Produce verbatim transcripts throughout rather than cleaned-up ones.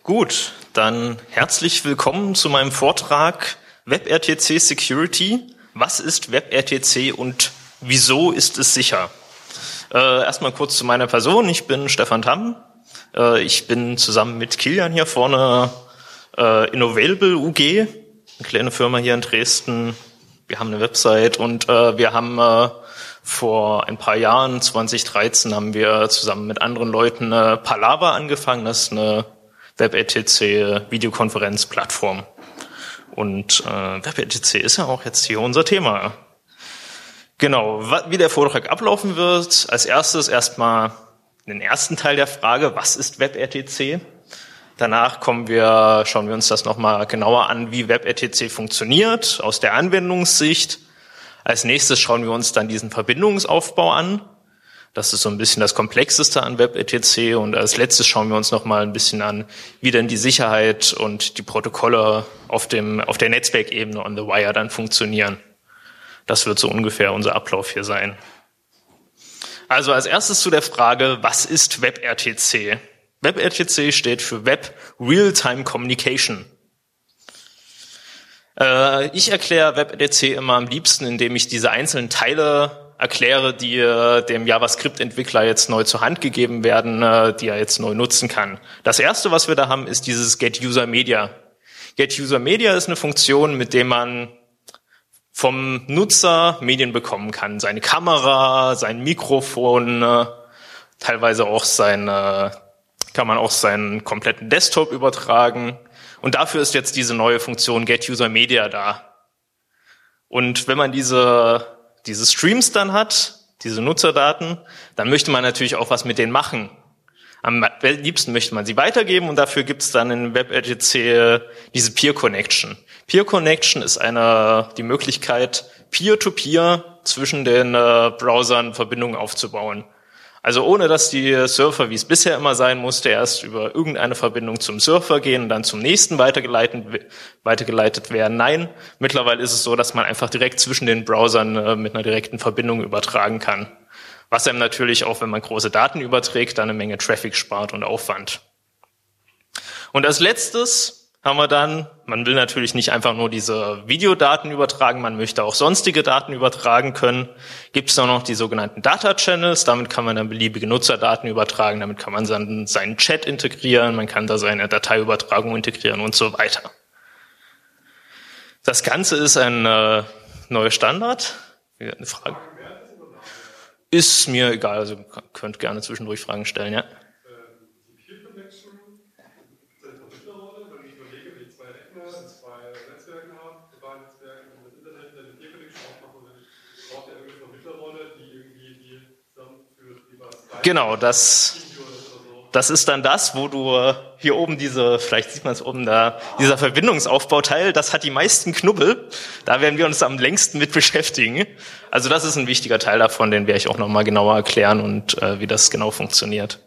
Gut, dann herzlich willkommen zu meinem Vortrag WebRTC Security. Was ist WebRTC und wieso ist es sicher? Äh, erstmal kurz zu meiner Person. Ich bin Stefan Tamm. Äh, ich bin zusammen mit Kilian hier vorne äh, Innovailable U G, eine kleine Firma hier in Dresden. Wir haben eine Website und äh, wir haben äh, vor ein paar Jahren, zwanzig dreizehn, haben wir zusammen mit anderen Leuten äh, Palaver angefangen. Das ist eine WebRTC-Videokonferenzplattform. Und äh, WebRTC ist ja auch jetzt hier unser Thema. Genau, wie der Vortrag ablaufen wird. Als erstes erstmal den ersten Teil der Frage, was ist WebRTC? Danach kommen wir, schauen wir uns das nochmal genauer an, wie WebRTC funktioniert aus der Anwendungssicht. Als nächstes schauen wir uns dann diesen Verbindungsaufbau an. Das ist so ein bisschen das Komplexeste an WebRTC. Und als letztes schauen wir uns nochmal ein bisschen an, wie denn die Sicherheit und die Protokolle auf dem, auf der Netzwerkebene on the wire dann funktionieren. Das wird so ungefähr unser Ablauf hier sein. Also als erstes zu der Frage, was ist WebRTC? WebRTC steht für Web Real-Time Communication. Äh, ich erkläre WebRTC immer am liebsten, indem ich diese einzelnen Teile erkläre, die äh, dem JavaScript-Entwickler jetzt neu zur Hand gegeben werden, äh, die er jetzt neu nutzen kann. Das erste, was wir da haben, ist dieses GetUserMedia. GetUserMedia ist eine Funktion, mit der man vom Nutzer Medien bekommen kann. Seine Kamera, sein Mikrofon, äh, teilweise auch sein, äh, kann man auch seinen kompletten Desktop übertragen. Und dafür ist jetzt diese neue Funktion GetUserMedia da. Und wenn man diese, diese Streams dann hat, diese Nutzerdaten, dann möchte man natürlich auch was mit denen machen. Am liebsten möchte man sie weitergeben und dafür gibt es dann in WebRTC diese Peer Connection. Peer Connection ist eine, die Möglichkeit, Peer-to-Peer zwischen den äh, Browsern Verbindungen aufzubauen. Also ohne, dass die Surfer, wie es bisher immer sein musste, erst über irgendeine Verbindung zum Surfer gehen und dann zum nächsten weitergeleitet, weitergeleitet werden. Nein, mittlerweile ist es so, dass man einfach direkt zwischen den Browsern äh, mit einer direkten Verbindung übertragen kann. Was einem natürlich auch, wenn man große Daten überträgt, dann eine Menge Traffic spart und Aufwand. Und als letztes haben wir dann, man will natürlich nicht einfach nur diese Videodaten übertragen, man möchte auch sonstige Daten übertragen können, gibt es auch noch die sogenannten Data Channels, damit kann man dann beliebige Nutzerdaten übertragen, damit kann man dann seinen Chat integrieren, man kann da seine Dateiübertragung integrieren und so weiter. Das Ganze ist ein äh, neuer Standard. Eine Frage? Ist mir egal, also könnt gerne zwischendurch Fragen stellen, ja. Genau, das, das ist dann das, wo du hier oben diese, vielleicht sieht man es oben da, dieser Verbindungsaufbauteil, das hat die meisten Knubbel. Da werden wir uns am längsten mit beschäftigen. Also das ist ein wichtiger Teil davon, den werde ich auch nochmal genauer erklären und äh, wie das genau funktioniert.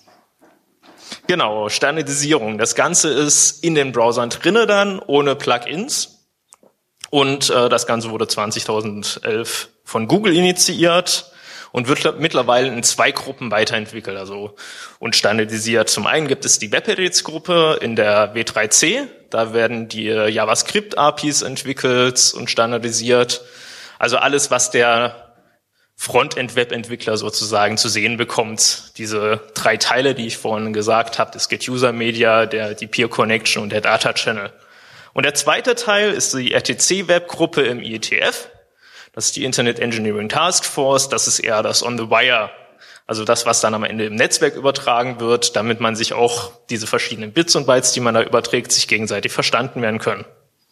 Genau, Standardisierung. Das Ganze ist in den Browsern drinne dann, ohne Plugins. Und äh, das Ganze wurde zweitausendelf von Google initiiert und wird mittlerweile in zwei Gruppen weiterentwickelt, also und standardisiert. Zum einen gibt es die WebEdits-Gruppe in der W drei C, da werden die JavaScript-A P Is entwickelt und standardisiert. Also alles, was der Frontend-Web-Entwickler sozusagen zu sehen bekommt. Diese drei Teile, die ich vorhin gesagt habe, das GetUserMedia, der die Peer Connection und der Data Channel. Und der zweite Teil ist die R T C-Web-Gruppe im I E T F. Das ist die Internet Engineering Task Force, das ist eher das on the wire, also das, was dann am Ende im Netzwerk übertragen wird, damit man sich auch diese verschiedenen Bits und Bytes, die man da überträgt, sich gegenseitig verstanden werden können.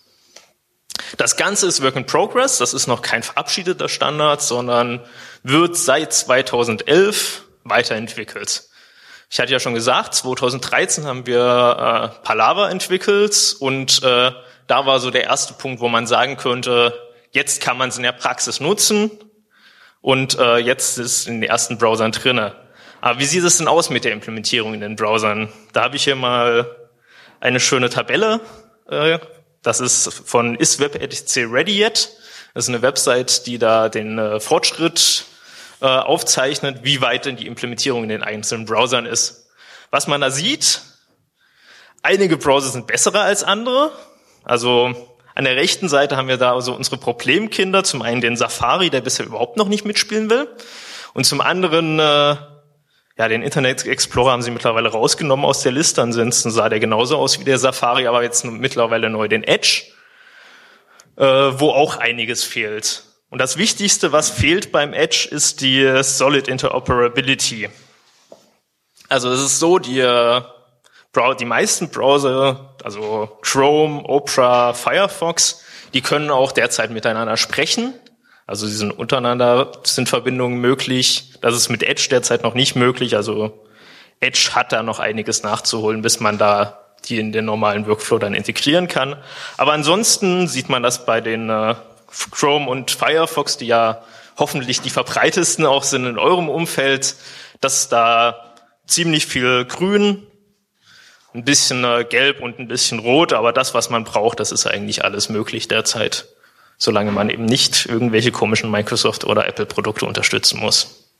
Das Ganze ist Work in Progress, das ist noch kein verabschiedeter Standard, sondern wird seit zweitausendelf weiterentwickelt. Ich hatte ja schon gesagt, zweitausenddreizehn haben wir äh, Palaver entwickelt und äh, da war so der erste Punkt, wo man sagen könnte, jetzt kann man es in der Praxis nutzen und äh, jetzt ist es in den ersten Browsern drinne. Aber wie sieht es denn aus mit der Implementierung in den Browsern? Da habe ich hier mal eine schöne Tabelle. Äh, das ist von Is WebRTC Ready Yet? Das ist eine Website, die da den äh, Fortschritt äh, aufzeichnet, wie weit denn die Implementierung in den einzelnen Browsern ist. Was man da sieht, Einige Browser sind bessere als andere. Also an der rechten Seite haben wir da also unsere Problemkinder. Zum einen den Safari, der bisher überhaupt noch nicht mitspielen will. Und zum anderen, äh, ja, den Internet Explorer haben sie mittlerweile rausgenommen aus der Liste. Ansonsten sah der genauso aus wie der Safari, aber jetzt mittlerweile neu den Edge, äh, wo auch einiges fehlt. Und das Wichtigste, was fehlt beim Edge, ist die Solid Interoperability. Also es ist so, die, die meisten Browser, also Chrome, Opera, Firefox, die können auch derzeit miteinander sprechen. Also sie sind untereinander, sind Verbindungen möglich. Das ist mit Edge derzeit noch nicht möglich. Also Edge hat da noch einiges nachzuholen, bis man da die in den normalen Workflow dann integrieren kann. Aber ansonsten sieht man das bei den äh, Chrome und Firefox, die ja hoffentlich die verbreitesten auch sind in eurem Umfeld, dass da ziemlich viel Grün, ein bisschen äh, Gelb und ein bisschen Rot, aber das, was man braucht, das ist eigentlich alles möglich derzeit, solange man eben nicht irgendwelche komischen Microsoft- oder Apple-Produkte unterstützen muss.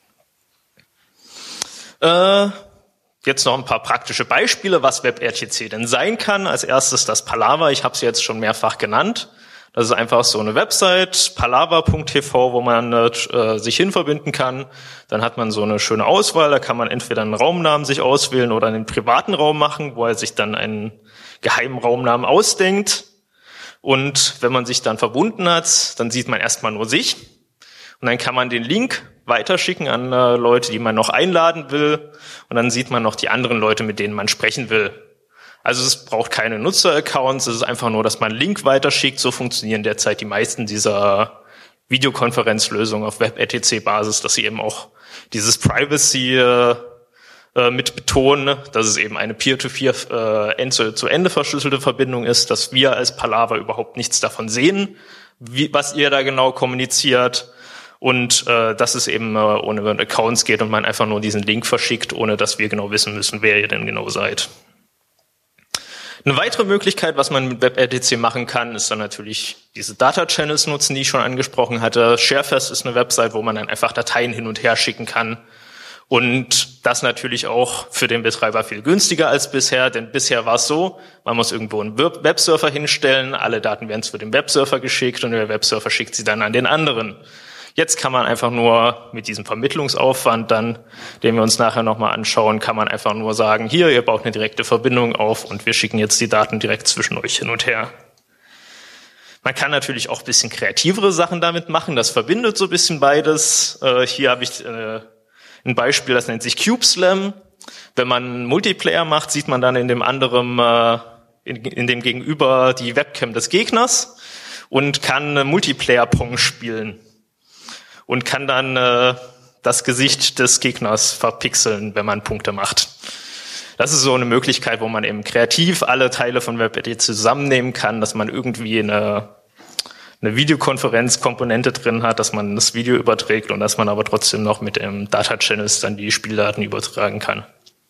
Äh, jetzt noch ein paar praktische Beispiele, was WebRTC denn sein kann. Als erstes das Palaver, ich habe es jetzt schon mehrfach genannt. Das ist einfach so eine Website, palaver punkt t v, wo man äh, sich hinverbinden kann. Dann hat man so eine schöne Auswahl, da kann man entweder einen Raumnamen sich auswählen oder einen privaten Raum machen, wo er sich dann einen geheimen Raumnamen ausdenkt. Und wenn man sich dann verbunden hat, dann sieht man erstmal nur sich. Und dann kann man den Link weiterschicken an äh, Leute, die man noch einladen will. Und dann sieht man noch die anderen Leute, mit denen man sprechen will. Also es braucht keine Nutzer-Accounts, es ist einfach nur, dass man einen Link weiterschickt. So funktionieren derzeit die meisten dieser Videokonferenzlösungen auf WebRTC-Basis, dass sie eben auch dieses Privacy äh, mit betonen, dass es eben eine Peer-to-Peer äh, Ende-zu-Ende verschlüsselte Verbindung ist, dass wir als Palaver überhaupt nichts davon sehen, wie, was ihr da genau kommuniziert. Und äh, dass es eben äh, ohne Accounts geht und man einfach nur diesen Link verschickt, ohne dass wir genau wissen müssen, wer ihr denn genau seid. Eine weitere Möglichkeit, was man mit WebRTC machen kann, ist dann natürlich diese Data-Channels nutzen, die ich schon angesprochen hatte. Sharefest ist eine Website, wo man dann einfach Dateien hin und her schicken kann. Und das natürlich auch für den Betreiber viel günstiger als bisher, denn bisher war es so, man muss irgendwo einen Websurfer hinstellen, alle Daten werden zu dem Websurfer geschickt und der Websurfer schickt sie dann an den anderen. Jetzt kann man einfach nur mit diesem Vermittlungsaufwand dann, den wir uns nachher nochmal anschauen, kann man einfach nur sagen, hier, ihr baut eine direkte Verbindung auf und wir schicken jetzt die Daten direkt zwischen euch hin und her. Man kann natürlich auch ein bisschen kreativere Sachen damit machen, das verbindet so ein bisschen beides. Äh, hier habe ich äh, ein Beispiel, das nennt sich CubeSlam. Wenn man Multiplayer macht, sieht man dann in dem anderen, äh, in, in dem Gegenüber die Webcam des Gegners und kann äh, Multiplayer-Pong spielen. Und kann dann äh, das Gesicht des Gegners verpixeln, wenn man Punkte macht. Das ist so eine Möglichkeit, wo man eben kreativ alle Teile von WebRTC zusammennehmen kann, dass man irgendwie eine, eine Videokonferenzkomponente drin hat, dass man das Video überträgt und dass man aber trotzdem noch mit dem Data-Channels dann die Spieldaten übertragen kann.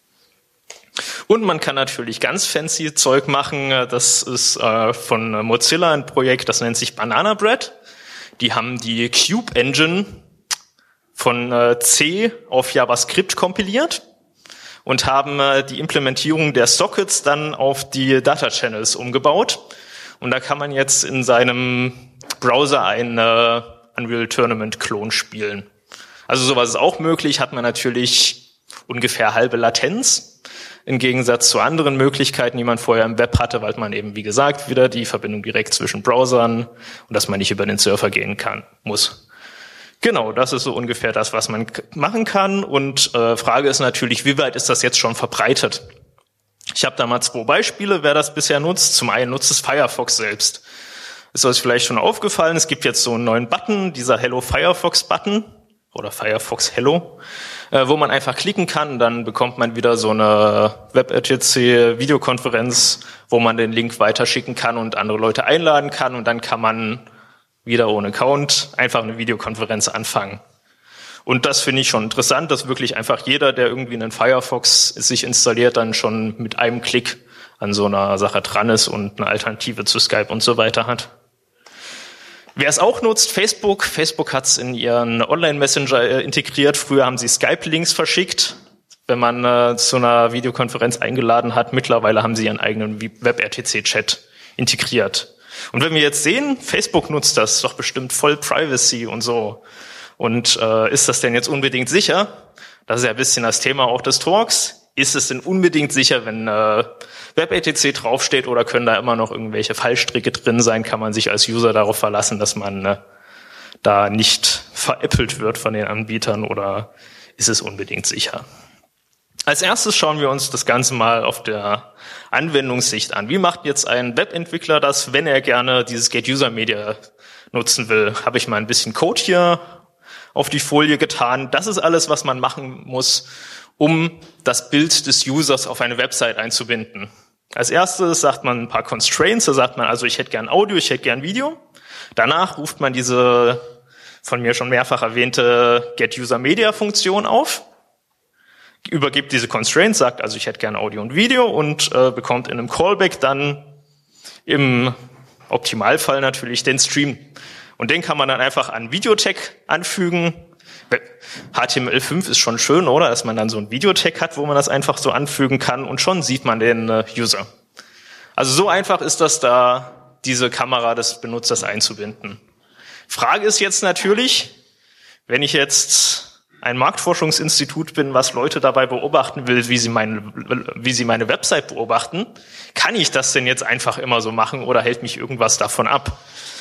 Und man kann natürlich ganz fancy Zeug machen. Das ist äh, von Mozilla ein Projekt, das nennt sich Banana Bread. Die haben die Cube Engine von äh, C auf JavaScript kompiliert und haben äh, die Implementierung der Sockets dann auf die Data Channels umgebaut. Und da kann man jetzt in seinem Browser einen äh, Unreal Tournament Klon spielen. Also sowas ist auch möglich, hat man natürlich ungefähr halbe Latenz. Im Gegensatz zu anderen Möglichkeiten, die man vorher im Web hatte, weil man eben, wie gesagt, wieder die Verbindung direkt zwischen Browsern und dass man nicht über den Surfer gehen kann, muss. Genau, das ist so ungefähr das, was man k- machen kann. Und äh, Frage ist natürlich, wie weit ist das jetzt schon verbreitet? Ich habe da mal zwei Beispiele, wer das bisher nutzt. Zum einen nutzt es Firefox selbst. Ist euch vielleicht schon aufgefallen, es gibt jetzt so einen neuen Button, dieser Hello Firefox Button oder Firefox Hello, äh, wo man einfach klicken kann, dann bekommt man wieder so eine WebRTC-Videokonferenz, wo man den Link weiterschicken kann und andere Leute einladen kann und dann kann man wieder ohne Account einfach eine Videokonferenz anfangen. Und das finde ich schon interessant, dass wirklich einfach jeder, der irgendwie einen Firefox sich installiert, dann schon mit einem Klick an so einer Sache dran ist und eine Alternative zu Skype und so weiter hat. Wer es auch nutzt, Facebook. Facebook hat es in ihren Online-Messenger integriert. Früher haben sie Skype-Links verschickt. wenn man äh, zu einer Videokonferenz eingeladen hat. Mittlerweile haben sie ihren eigenen WebRTC-Chat integriert. Und wenn wir jetzt sehen, Facebook nutzt das doch bestimmt voll Privacy und so. Und äh, ist das denn jetzt unbedingt sicher? Das ist ja ein bisschen das Thema auch des Talks. Ist es denn unbedingt sicher, wenn äh, WebRTC draufsteht, oder können da immer noch irgendwelche Fallstricke drin sein? Kann man sich als User darauf verlassen, dass man äh, da nicht veräppelt wird von den Anbietern, oder ist es unbedingt sicher? Als erstes schauen wir uns das Ganze mal auf der Anwendungssicht an. Wie macht jetzt ein Webentwickler das, wenn er gerne dieses Get-User-Media nutzen will? Habe ich mal ein bisschen Code hier auf die Folie getan. Das ist alles, was man machen muss, um das Bild des Users auf eine Website einzubinden. Als erstes sagt man ein paar Constraints. Da sagt man also, ich hätte gern Audio, ich hätte gern Video. Danach ruft man diese von mir schon mehrfach erwähnte Get-User-Media-Funktion auf, übergibt diese Constraints, sagt also, ich hätte gerne Audio und Video, und äh, bekommt in einem Callback dann im Optimalfall natürlich den Stream. Und den kann man dann einfach an Videotag anfügen. H T M L fünf ist schon schön, oder? Dass man dann so ein Videotag hat, wo man das einfach so anfügen kann, und schon sieht man den äh, User. Also so einfach ist das da, diese Kamera des Benutzers einzubinden. Frage ist jetzt natürlich, wenn ich jetzt ein Marktforschungsinstitut bin, was Leute dabei beobachten will, wie sie meine, wie sie meine Website beobachten, kann ich das denn jetzt einfach immer so machen, oder hält mich irgendwas davon ab?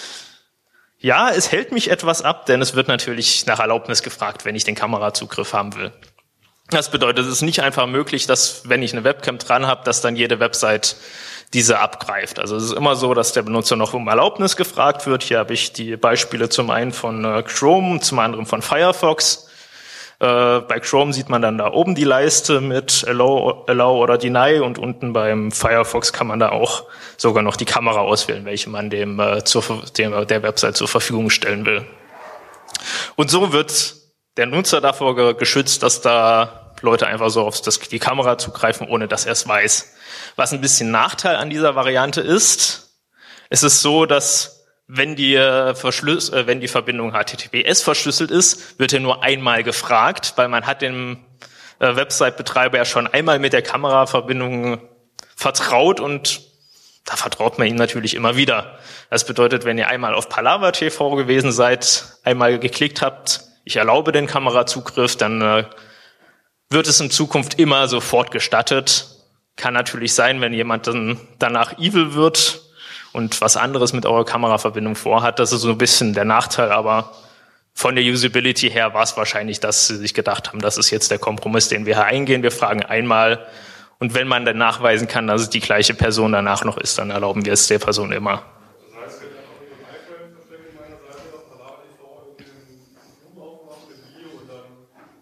Ja, es hält mich etwas ab, denn es wird natürlich nach Erlaubnis gefragt, wenn ich den Kamerazugriff haben will. Das bedeutet, es ist nicht einfach möglich, dass, wenn ich eine Webcam dran habe, dass dann jede Website diese abgreift. Also es ist immer so, dass der Benutzer noch um Erlaubnis gefragt wird. Hier habe ich die Beispiele zum einen von äh, Chrome, zum anderen von Firefox. Äh, bei Chrome sieht man dann da oben die Leiste mit Allow, Allow oder Deny, und unten beim Firefox kann man da auch sogar noch die Kamera auswählen, welche man dem, äh, zur, dem der Website zur Verfügung stellen will. Und so wird der Nutzer davor geschützt, dass da Leute einfach so auf das, die Kamera zugreifen, ohne dass er es weiß. Was ein bisschen Nachteil an dieser Variante ist, ist es so, dass wenn die, Verschlüs- äh, wenn die Verbindung H T T P S verschlüsselt ist, wird er nur einmal gefragt, weil man hat dem äh, Website-Betreiber ja schon einmal mit der Kameraverbindung vertraut, und da vertraut man ihm natürlich immer wieder. Das bedeutet, wenn ihr einmal auf Palaver T V gewesen seid, einmal geklickt habt, ich erlaube den Kamerazugriff, dann äh, wird es in Zukunft immer sofort gestattet. Kann natürlich sein, wenn jemand dann danach evil wird und was anderes mit eurer Kameraverbindung vorhat. Das ist so ein bisschen der Nachteil, aber von der Usability her war es wahrscheinlich, dass sie sich gedacht haben, das ist jetzt der Kompromiss, den wir hier eingehen. Wir fragen einmal, und wenn man dann nachweisen kann, dass es die gleiche Person danach noch ist, dann erlauben wir es der Person immer. Das heißt, wir können auch mit dem iFrame verständigen, meine Seite, dass Palaver T V irgendwie den Zoom aufmacht mit Video und dann...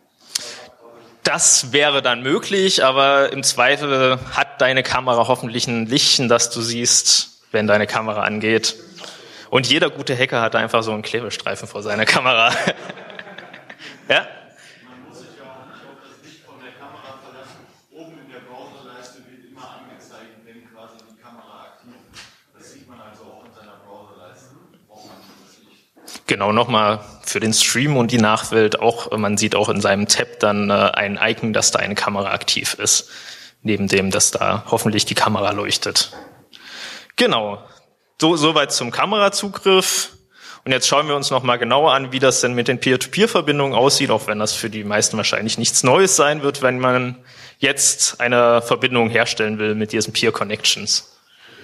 Das wäre dann möglich, aber im Zweifel hat deine Kamera hoffentlich ein Lichtchen, das du siehst, wenn deine Kamera angeht. Und jeder gute Hacker hat einfach so einen Klebestreifen vor seiner Kamera. Ja? Man muss sich ja auch nicht auf das Licht von der Kamera verlassen. Oben in der Browserleiste wird immer angezeigt, wenn quasi die Kamera aktiv ist. Das sieht man also auch in seiner Browserleiste. Braucht man dieses Licht. Genau, nochmal für den Stream und die Nachwelt auch, man sieht auch in seinem Tab dann äh, ein Icon, dass da eine Kamera aktiv ist. Neben dem, dass da hoffentlich die Kamera leuchtet. Genau, so soweit zum Kamerazugriff. Und jetzt schauen wir uns nochmal genauer an, wie das denn mit den Peer-to-Peer-Verbindungen aussieht, auch wenn das für die meisten wahrscheinlich nichts Neues sein wird, wenn man jetzt eine Verbindung herstellen will mit diesen Peer-Connections.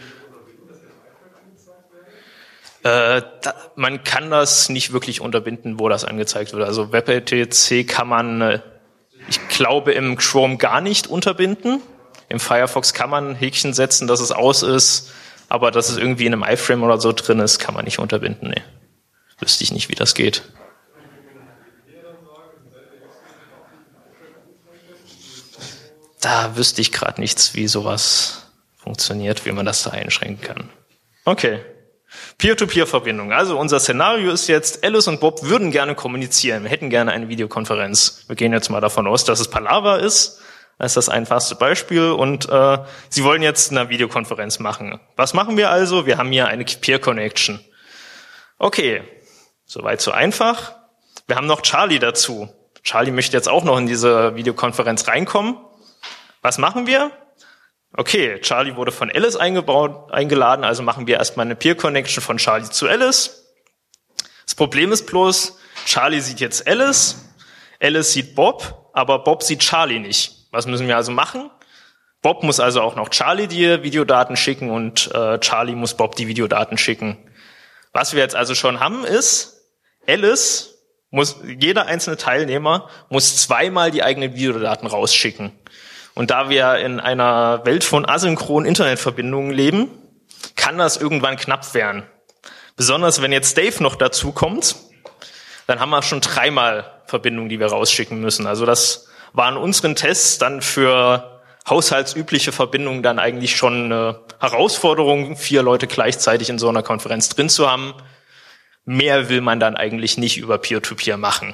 Äh, da, man kann das nicht wirklich unterbinden, wo das angezeigt wird. Also WebRTC kann man, äh, ich glaube, im Chrome gar nicht unterbinden. Im Firefox kann man ein Häkchen setzen, dass es aus ist. Aber dass es irgendwie in einem iFrame oder so drin ist, kann man nicht unterbinden. Nee. Wüsste ich nicht, wie das geht. Da wüsste ich gerade nichts, wie sowas funktioniert, wie man das da einschränken kann. Okay. Peer-to-Peer-Verbindung. Also unser Szenario ist jetzt, Alice und Bob würden gerne kommunizieren. Wir hätten gerne eine Videokonferenz. Wir gehen jetzt mal davon aus, dass es Palaver ist. Das ist das einfachste Beispiel, und äh, Sie wollen jetzt eine Videokonferenz machen. Was machen wir also? Wir haben hier eine Peer-Connection. Okay, soweit so einfach. Wir haben noch Charlie dazu. Charlie möchte jetzt auch noch in diese Videokonferenz reinkommen. Was machen wir? Okay, Charlie wurde von Alice eingebaut, eingeladen, also machen wir erstmal eine Peer-Connection von Charlie zu Alice. Das Problem ist bloß, Charlie sieht jetzt Alice, Alice sieht Bob, aber Bob sieht Charlie nicht. Was müssen wir also machen? Bob muss also auch noch Charlie die Videodaten schicken und äh, Charlie muss Bob die Videodaten schicken. Was wir jetzt also schon haben ist, Alice muss, jeder einzelne Teilnehmer muss zweimal die eigenen Videodaten rausschicken. Und da wir in einer Welt von asynchronen Internetverbindungen leben, kann das irgendwann knapp werden. Besonders wenn jetzt Dave noch dazu kommt, dann haben wir schon dreimal Verbindungen, die wir rausschicken müssen. Also das waren unseren Tests dann für haushaltsübliche Verbindungen dann eigentlich schon eine Herausforderung, vier Leute gleichzeitig in so einer Konferenz drin zu haben. Mehr will man dann eigentlich nicht über Peer-to-Peer machen.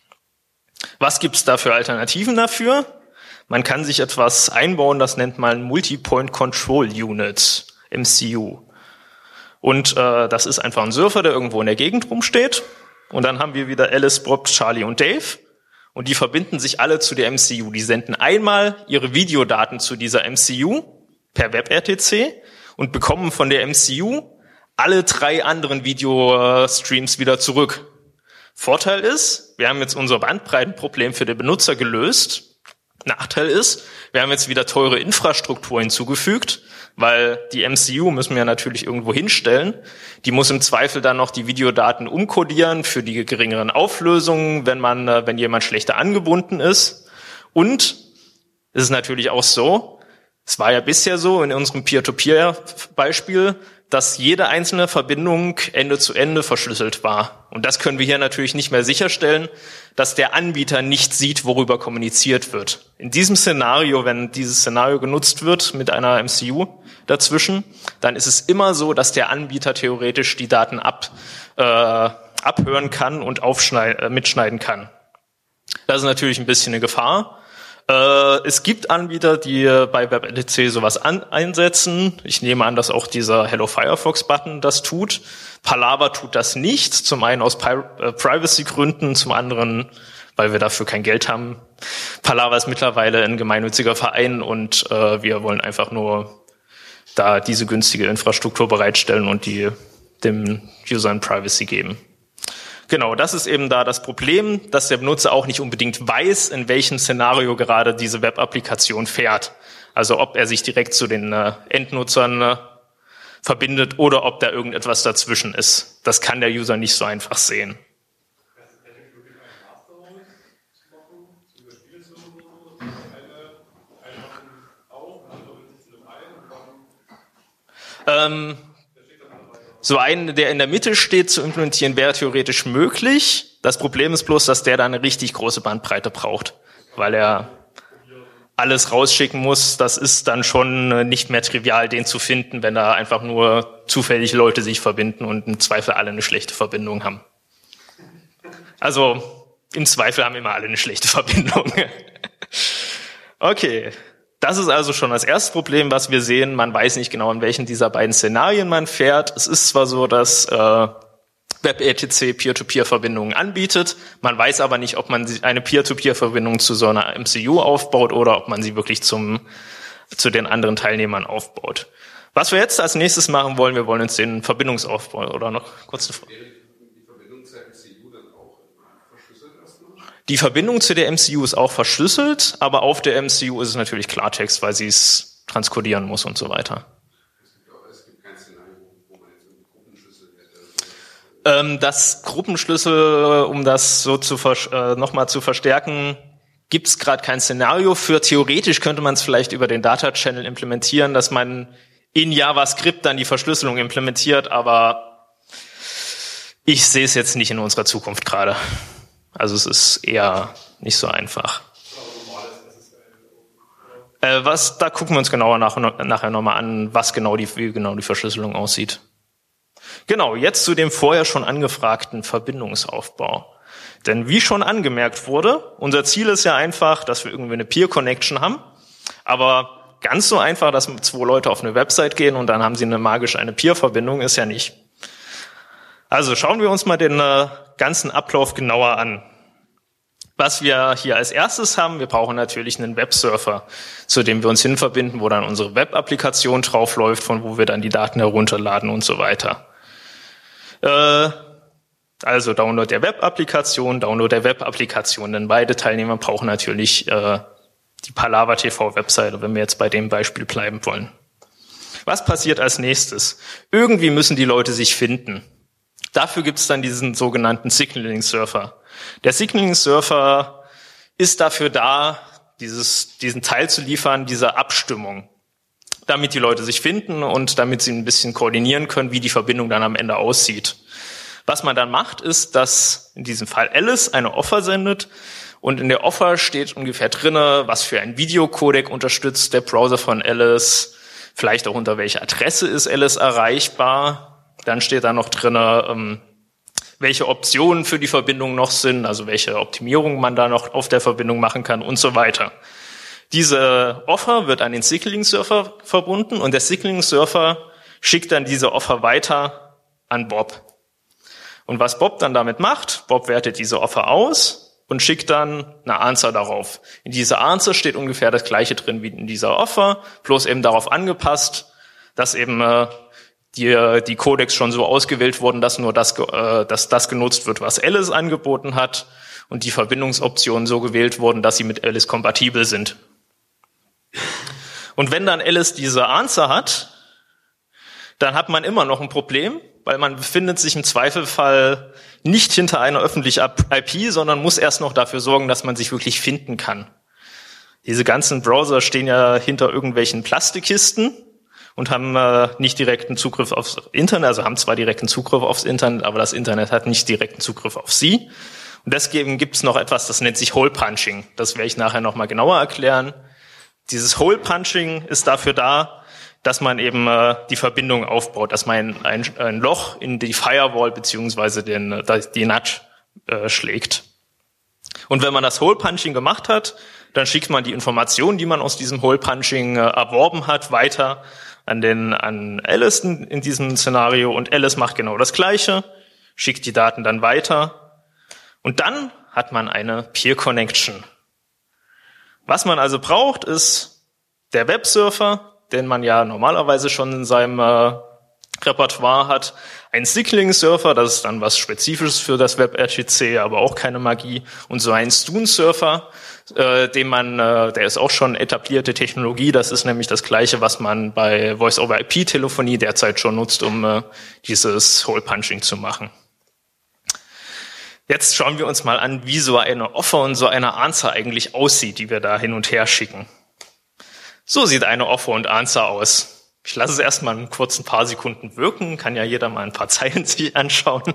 Was gibt's da für Alternativen dafür? Man kann sich etwas einbauen, das nennt man Multi-Point Control Unit, M C U. Und äh, das ist einfach ein Surfer, der irgendwo in der Gegend rumsteht. Und dann haben wir wieder Alice, Bob, Charlie und Dave. Und die verbinden sich alle zu der M C U. Die senden einmal ihre Videodaten zu dieser M C U per WebRTC und bekommen von der M C U alle drei anderen Videostreams wieder zurück. Vorteil ist, wir haben jetzt unser Bandbreitenproblem für den Benutzer gelöst. Nachteil ist, wir haben jetzt wieder teure Infrastruktur hinzugefügt, weil die M C U müssen wir natürlich irgendwo hinstellen. Die muss im Zweifel dann noch die Videodaten umkodieren für die geringeren Auflösungen, wenn man, wenn jemand schlechter angebunden ist. Und es ist natürlich auch so, es war ja bisher so in unserem Peer-to-Peer-Beispiel, dass jede einzelne Verbindung Ende zu Ende verschlüsselt war. Und das können wir hier natürlich nicht mehr sicherstellen, dass der Anbieter nicht sieht, worüber kommuniziert wird. In diesem Szenario, wenn dieses Szenario genutzt wird mit einer M C U dazwischen, dann ist es immer so, dass der Anbieter theoretisch die Daten ab, äh, abhören kann und aufschneiden, äh, mitschneiden kann. Das ist natürlich ein bisschen eine Gefahr. Äh, es gibt Anbieter, die bei WebRTC sowas an, einsetzen. Ich nehme an, dass auch dieser Hello Firefox-Button das tut. Palaver tut das nicht. Zum einen aus Pri- äh, Privacy-Gründen, zum anderen, weil wir dafür kein Geld haben. Palaver ist mittlerweile ein gemeinnütziger Verein und äh, wir wollen einfach nur da diese günstige Infrastruktur bereitstellen und die dem Usern Privacy geben. Genau, das ist eben da das Problem, dass der Benutzer auch nicht unbedingt weiß, in welchem Szenario gerade diese Web-Applikation fährt. Also ob er sich direkt zu den äh, Endnutzern äh, verbindet oder ob da irgendetwas dazwischen ist. Das kann der User nicht so einfach sehen. Ähm, so einen, der in der Mitte steht, zu implementieren, wäre theoretisch möglich. Das Problem ist bloß, dass der da eine richtig große Bandbreite braucht, weil er alles rausschicken muss. Das ist dann schon nicht mehr trivial, den zu finden, wenn da einfach nur zufällig Leute sich verbinden und im Zweifel alle eine schlechte Verbindung haben. Also im Zweifel haben immer alle eine schlechte Verbindung. Okay. Das ist also schon das erste Problem, was wir sehen. Man weiß nicht genau, in welchen dieser beiden Szenarien man fährt. Es ist zwar so, dass äh, WebRTC Peer-to-Peer-Verbindungen anbietet, man weiß aber nicht, ob man eine Peer-to-Peer-Verbindung zu so einer M C U aufbaut oder ob man sie wirklich zum zu den anderen Teilnehmern aufbaut. Was wir jetzt als nächstes machen wollen, wir wollen uns den Verbindungsaufbau, oder noch kurz eine Frage. Die Verbindung zu der M C U ist auch verschlüsselt, aber auf der M C U ist es natürlich Klartext, weil sie es transkodieren muss und so weiter. Es gibt kein Szenario, wo man jetzt einen Gruppenschlüssel hätte. Ähm, das Gruppenschlüssel, um das so zu äh, nochmal zu verstärken, gibt es gerade kein Szenario für. Theoretisch könnte man es vielleicht über den Data Channel implementieren, dass man in JavaScript dann die Verschlüsselung implementiert, aber ich sehe es jetzt nicht in unserer Zukunft gerade. Also es ist eher nicht so einfach. Äh, was, da gucken wir uns genauer nach, nachher nochmal an, was genau die, wie genau die Verschlüsselung aussieht. Genau, jetzt zu dem vorher schon angefragten Verbindungsaufbau. Denn wie schon angemerkt wurde, unser Ziel ist ja einfach, dass wir irgendwie eine Peer-Connection haben. Aber ganz so einfach, dass zwei Leute auf eine Website gehen und dann haben sie eine magisch eine Peer-Verbindung, ist ja nicht. Also schauen wir uns mal den äh, ganzen Ablauf genauer an. Was wir hier als erstes haben, wir brauchen natürlich einen Websurfer, zu dem wir uns hin verbinden, wo dann unsere Web-Applikation draufläuft, von wo wir dann die Daten herunterladen und so weiter. Äh, also Download der Web-Applikation, Download der Web-Applikation, denn beide Teilnehmer brauchen natürlich äh, die Palava T V-Webseite, wenn wir jetzt bei dem Beispiel bleiben wollen. Was passiert als nächstes? Irgendwie müssen die Leute sich finden. Dafür gibt es dann diesen sogenannten Signaling-Surfer. Der Signaling-Surfer ist dafür da, dieses, diesen Teil zu liefern, dieser Abstimmung, damit die Leute sich finden und damit sie ein bisschen koordinieren können, wie die Verbindung dann am Ende aussieht. Was man dann macht, ist, dass in diesem Fall Alice eine Offer sendet und in der Offer steht ungefähr drinne, was für ein Videocodec unterstützt der Browser von Alice, vielleicht auch unter welcher Adresse ist Alice erreichbar. Dann steht da noch drinne, ähm, welche Optionen für die Verbindung noch sind, also welche Optimierungen man da noch auf der Verbindung machen kann und so weiter. Diese Offer wird an den Signaling-Surfer verbunden und der Signaling-Surfer schickt dann diese Offer weiter an Bob. Und was Bob dann damit macht, Bob wertet diese Offer aus und schickt dann eine Answer darauf. In dieser Answer steht ungefähr das Gleiche drin wie in dieser Offer, bloß eben darauf angepasst, dass eben äh, die, die Codecs schon so ausgewählt wurden, dass nur das, äh, dass das genutzt wird, was Alice angeboten hat und die Verbindungsoptionen so gewählt wurden, dass sie mit Alice kompatibel sind. Und wenn dann Alice diese Answer hat, dann hat man immer noch ein Problem, weil man befindet sich im Zweifelfall nicht hinter einer öffentlichen I P, sondern muss erst noch dafür sorgen, dass man sich wirklich finden kann. Diese ganzen Browser stehen ja hinter irgendwelchen Plastikkisten und haben äh, nicht direkten Zugriff aufs Internet, also haben zwar direkten Zugriff aufs Internet, aber das Internet hat nicht direkten Zugriff auf sie. Und deswegen gibt es noch etwas, das nennt sich Hole Punching. Das werde ich nachher nochmal genauer erklären. Dieses Hole Punching ist dafür da, dass man eben äh, die Verbindung aufbaut, dass man ein, ein, ein Loch in die Firewall beziehungsweise den, die N A T äh, schlägt. Und wenn man das Hole Punching gemacht hat, dann schickt man die Informationen, die man aus diesem Hole Punching äh, erworben hat, weiter an den an Alice in, in diesem Szenario und Alice macht genau das Gleiche, schickt die Daten dann weiter und dann hat man eine Peer Connection. Was man also braucht, ist der Websurfer, den man ja normalerweise schon in seinem äh, Repertoire hat, ein Signaling-Surfer, das ist dann was Spezifisches für das WebRTC, aber auch keine Magie, und so ein Stun-Surfer, äh, den man, äh, der ist auch schon etablierte Technologie, das ist nämlich das Gleiche, was man bei Voice-over-I P-Telefonie derzeit schon nutzt, um äh, dieses Hole-Punching zu machen. Jetzt schauen wir uns mal an, wie so eine Offer und so eine Answer eigentlich aussieht, die wir da hin und her schicken. So sieht eine Offer und Answer aus. Ich lasse es erstmal einen kurzen paar Sekunden wirken, kann ja jeder mal ein paar Zeilen sich anschauen.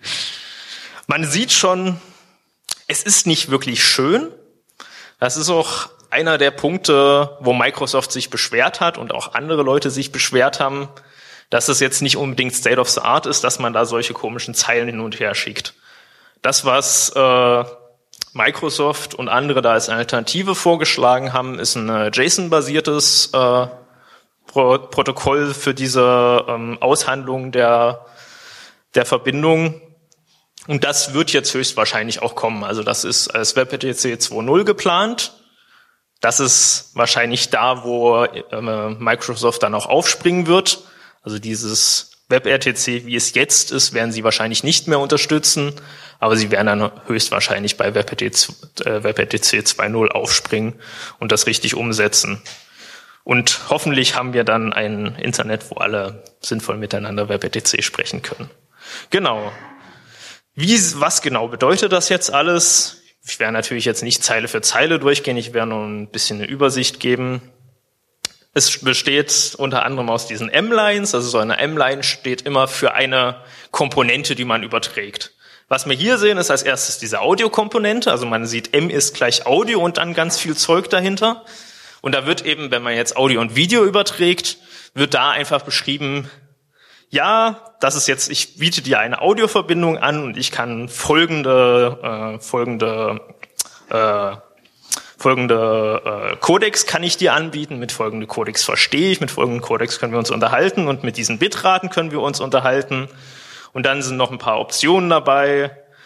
Man sieht schon, es ist nicht wirklich schön. Das ist auch einer der Punkte, wo Microsoft sich beschwert hat und auch andere Leute sich beschwert haben, dass es jetzt nicht unbedingt State of the Art ist, dass man da solche komischen Zeilen hin und her schickt. Das, was äh, Microsoft und andere da als Alternative vorgeschlagen haben, ist ein äh, JSON-basiertes äh, Pro- Protokoll für diese ähm, Aushandlung der, der Verbindung. Und das wird jetzt höchstwahrscheinlich auch kommen. Also das ist als WebRTC zwei Punkt null geplant. Das ist wahrscheinlich da, wo äh, Microsoft dann auch aufspringen wird. Also dieses WebRTC, wie es jetzt ist, werden sie wahrscheinlich nicht mehr unterstützen, aber sie werden dann höchstwahrscheinlich bei WebRTC, äh, WebRTC zwei Punkt null aufspringen und das richtig umsetzen. Und hoffentlich haben wir dann ein Internet, wo alle sinnvoll miteinander WebRTC sprechen können. Genau. Wie, was genau bedeutet das jetzt alles? Ich werde natürlich jetzt nicht Zeile für Zeile durchgehen, ich werde nur ein bisschen eine Übersicht geben. Es besteht unter anderem aus diesen M-Lines, also so eine M-Line steht immer für eine Komponente, die man überträgt. Was wir hier sehen, ist als erstes diese Audiokomponente, also man sieht, M ist gleich Audio und dann ganz viel Zeug dahinter. Und da wird eben, wenn man jetzt Audio und Video überträgt, wird da einfach beschrieben, ja, das ist jetzt, ich biete dir eine Audioverbindung an und ich kann folgende, äh, folgende, äh, folgende äh, Codecs kann ich dir anbieten, mit folgende Codecs verstehe ich, mit folgenden Codecs können wir uns unterhalten und mit diesen Bitraten können wir uns unterhalten. Und dann sind noch ein paar Optionen dabei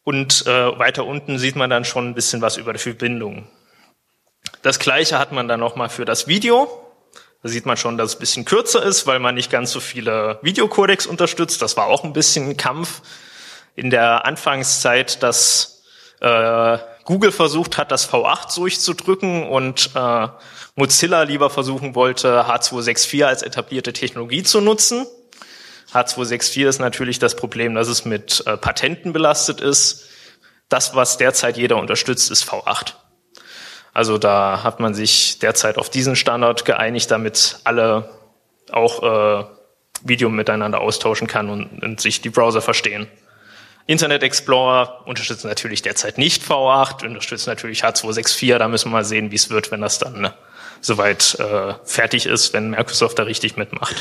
Und äh, weiter unten sieht man dann schon ein bisschen was über die Verbindung. Das Gleiche hat man dann nochmal für das Video. Da sieht man schon, dass es ein bisschen kürzer ist, weil man nicht ganz so viele Videocodecs unterstützt. Das war auch ein bisschen ein Kampf in der Anfangszeit, dass äh, Google versucht hat, das V acht durchzudrücken und äh, Mozilla lieber versuchen wollte, H zwei sechs vier als etablierte Technologie zu nutzen. H zwei sechs vier ist natürlich das Problem, dass es mit äh, Patenten belastet ist. Das, was derzeit jeder unterstützt, ist V acht. Also da hat man sich derzeit auf diesen Standard geeinigt, damit alle auch äh, Video miteinander austauschen kann und, und sich die Browser verstehen. Internet Explorer unterstützt natürlich derzeit nicht V acht, unterstützt natürlich H zwei sechs vier. Da müssen wir mal sehen, wie es wird, wenn das dann ne, soweit äh, fertig ist, wenn Microsoft da richtig mitmacht.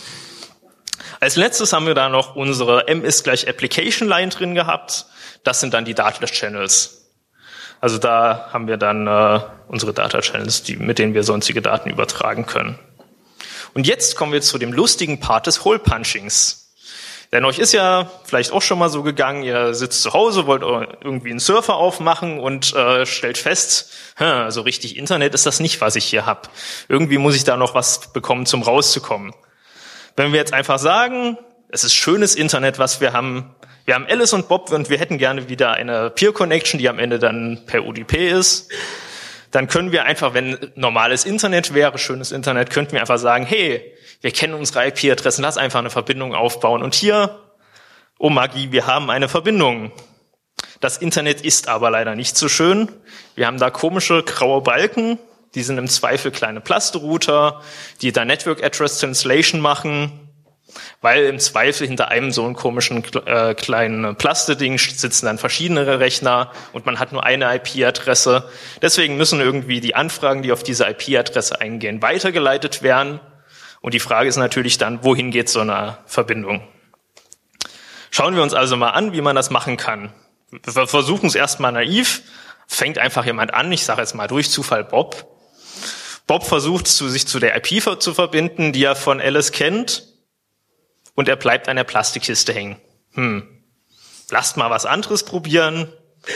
Als letztes haben wir da noch unsere M ist gleich Application Line drin gehabt. Das sind dann die Data Channels. Also da haben wir dann äh, unsere Data Channels, die, mit denen wir sonstige Daten übertragen können. Und jetzt kommen wir zu dem lustigen Part des Hole Punchings. Denn euch ist ja vielleicht auch schon mal so gegangen, ihr sitzt zu Hause, wollt irgendwie einen Surfer aufmachen und äh, stellt fest, hm, so richtig Internet ist das nicht, was ich hier habe. Irgendwie muss ich da noch was bekommen, zum rauszukommen. Wenn wir jetzt einfach sagen, es ist schönes Internet, was wir haben, wir haben Alice und Bob und wir hätten gerne wieder eine Peer Connection, die am Ende dann per U D P ist, dann können wir einfach, wenn normales Internet wäre, schönes Internet, könnten wir einfach sagen, hey, wir kennen unsere I P-Adressen, lass einfach eine Verbindung aufbauen. Und hier, oh Magie, wir haben eine Verbindung. Das Internet ist aber leider nicht so schön. Wir haben da komische graue Balken. Die sind im Zweifel kleine Plaste-Router, die da Network Address Translation machen, weil im Zweifel hinter einem so einen komischen äh, kleinen Plaste-Ding sitzen dann verschiedene Rechner und man hat nur eine I P-Adresse. Deswegen müssen irgendwie die Anfragen, die auf diese I P-Adresse eingehen, weitergeleitet werden. Und die Frage ist natürlich dann, wohin geht so eine Verbindung? Schauen wir uns also mal an, wie man das machen kann. Wir versuchen es erstmal naiv. Fängt einfach jemand an, ich sage jetzt mal durch Zufall Bob. Bob versucht, zu, sich zu der I P zu verbinden, die er von Alice kennt, und er bleibt an der Plastikkiste hängen. Hm, lasst mal was anderes probieren.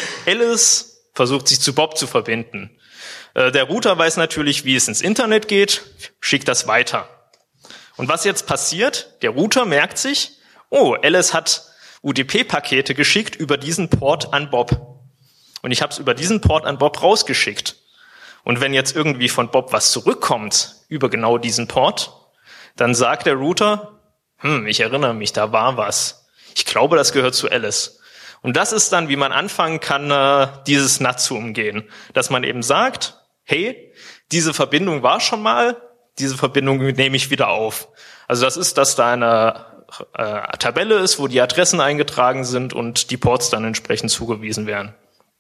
Alice versucht, sich zu Bob zu verbinden. Äh, der Router weiß natürlich, wie es ins Internet geht, schickt das weiter. Und was jetzt passiert? Der Router merkt sich, oh, Alice hat U D P-Pakete geschickt über diesen Port an Bob. Und ich habe es über diesen Port an Bob rausgeschickt. Und wenn jetzt irgendwie von Bob was zurückkommt über genau diesen Port, dann sagt der Router, hm, ich erinnere mich, da war was. Ich glaube, das gehört zu Alice. Und das ist dann, wie man anfangen kann, dieses N A T zu umgehen. Dass man eben sagt, hey, diese Verbindung war schon mal, diese Verbindung nehme ich wieder auf. Also das ist, dass da eine äh, Tabelle ist, wo die Adressen eingetragen sind und die Ports dann entsprechend zugewiesen werden.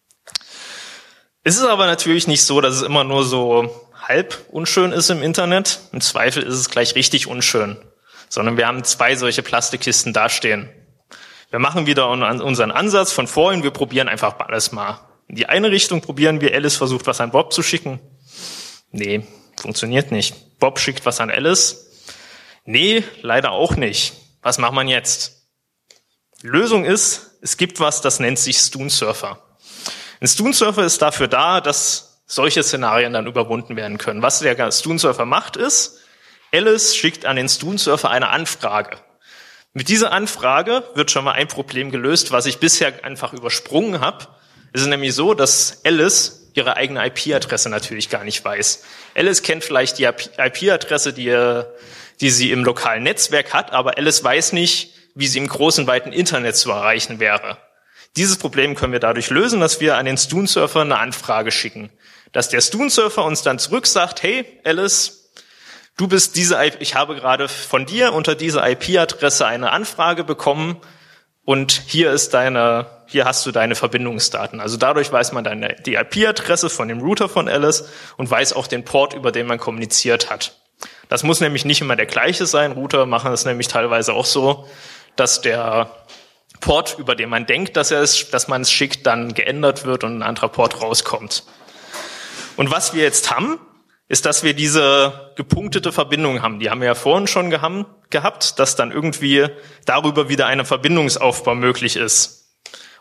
Es ist aber natürlich nicht so, dass es immer nur so halb unschön ist im Internet. Im Zweifel ist es gleich richtig unschön. Sondern wir haben zwei solche Plastikkisten dastehen. Wir machen wieder unseren Ansatz von vorhin. Wir probieren einfach alles mal. In die eine Richtung probieren wir. Alice versucht, was an Bob zu schicken. Nee, funktioniert nicht. Bob schickt was an Alice. Nee, leider auch nicht. Was macht man jetzt? Die Lösung ist, es gibt was, das nennt sich Stun Surfer. Ein Stun Surfer ist dafür da, dass solche Szenarien dann überwunden werden können. Was der Stun Surfer macht ist, Alice schickt an den Stun Surfer eine Anfrage. Mit dieser Anfrage wird schon mal ein Problem gelöst, was ich bisher einfach übersprungen habe. Es ist nämlich so, dass Alice ihre eigene I P-Adresse natürlich gar nicht weiß. Alice kennt vielleicht die I P-Adresse, die, die sie im lokalen Netzwerk hat, aber Alice weiß nicht, wie sie im großen, weiten Internet zu erreichen wäre. Dieses Problem können wir dadurch lösen, dass wir an den Stun Surfer eine Anfrage schicken. Dass der Stun Surfer uns dann zurück sagt, hey Alice, du bist diese, ich habe gerade von dir unter dieser I P-Adresse eine Anfrage bekommen und hier ist deine, hier hast du deine Verbindungsdaten. Also dadurch weiß man dann die I P-Adresse von dem Router von Alice und weiß auch den Port, über den man kommuniziert hat. Das muss nämlich nicht immer der gleiche sein. Router machen es nämlich teilweise auch so, dass der Port, über den man denkt, dass er es, dass man es schickt, dann geändert wird und ein anderer Port rauskommt. Und was wir jetzt haben, ist, dass wir diese gepunktete Verbindung haben. Die haben wir ja vorhin schon gehabt, dass dann irgendwie darüber wieder ein Verbindungsaufbau möglich ist.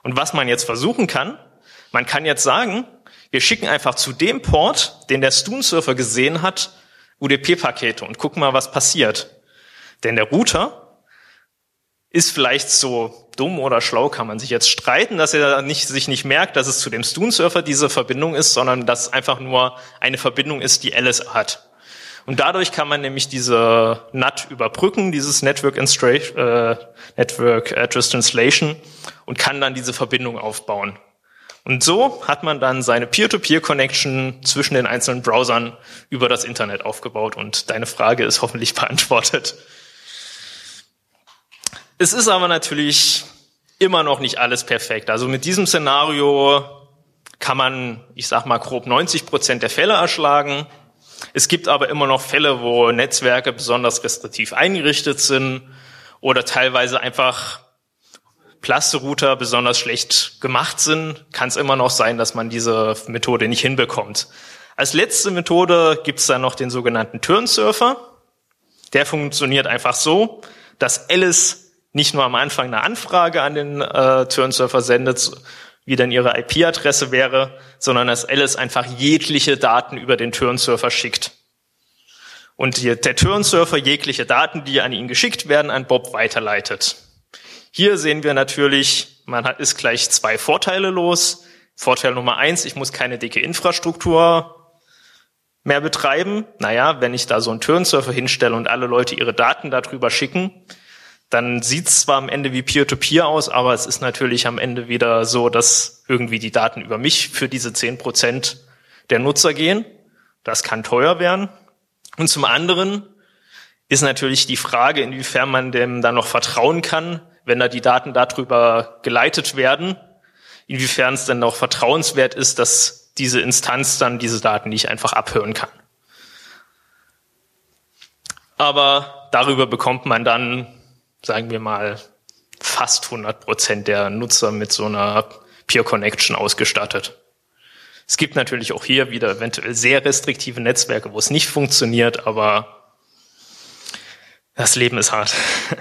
Und was man jetzt versuchen kann, man kann jetzt sagen, wir schicken einfach zu dem Port, den der Stoon-Surfer gesehen hat, U D P-Pakete und gucken mal, was passiert. Denn der Router ist vielleicht so dumm oder schlau, kann man sich jetzt streiten, dass er nicht, sich nicht merkt, dass es zu dem Stoon-Surfer diese Verbindung ist, sondern dass es einfach nur eine Verbindung ist, die Alice hat. Und dadurch kann man nämlich diese N A T überbrücken, dieses Network, äh, Network Address Translation, und kann dann diese Verbindung aufbauen. Und so hat man dann seine Peer-to-Peer-Connection zwischen den einzelnen Browsern über das Internet aufgebaut. Und deine Frage ist hoffentlich beantwortet. Es ist aber natürlich immer noch nicht alles perfekt. Also mit diesem Szenario kann man, ich sag mal, grob neunzig Prozent der Fälle erschlagen. Es gibt aber immer noch Fälle, wo Netzwerke besonders restriktiv eingerichtet sind oder teilweise einfach Cluster-Router besonders schlecht gemacht sind. Kann es immer noch sein, dass man diese Methode nicht hinbekommt. Als letzte Methode gibt es dann noch den sogenannten Turn-Surfer. Der funktioniert einfach so, dass Alice nicht nur am Anfang eine Anfrage an den äh, Turn-Surfer sendet, wie denn ihre I P-Adresse wäre, sondern dass Alice einfach jegliche Daten über den Turn-Surfer schickt. Und die, der Turn-Surfer jegliche Daten, die an ihn geschickt werden, an Bob weiterleitet. Hier sehen wir natürlich, man hat, ist gleich zwei Vorteile los. Vorteil Nummer eins, ich muss keine dicke Infrastruktur mehr betreiben. Naja, wenn ich da so einen Turn-Surfer hinstelle und alle Leute ihre Daten darüber schicken, dann sieht's zwar am Ende wie Peer-to-Peer aus, aber es ist natürlich am Ende wieder so, dass irgendwie die Daten über mich für diese zehn Prozent der Nutzer gehen. Das kann teuer werden. Und zum anderen ist natürlich die Frage, inwiefern man dem dann noch vertrauen kann, wenn da die Daten darüber geleitet werden, inwiefern es denn noch vertrauenswert ist, dass diese Instanz dann diese Daten nicht einfach abhören kann. Aber darüber bekommt man dann, sagen wir mal, fast hundert Prozent der Nutzer mit so einer Peer Connection ausgestattet. Es gibt natürlich auch hier wieder eventuell sehr restriktive Netzwerke, wo es nicht funktioniert, aber das Leben ist hart.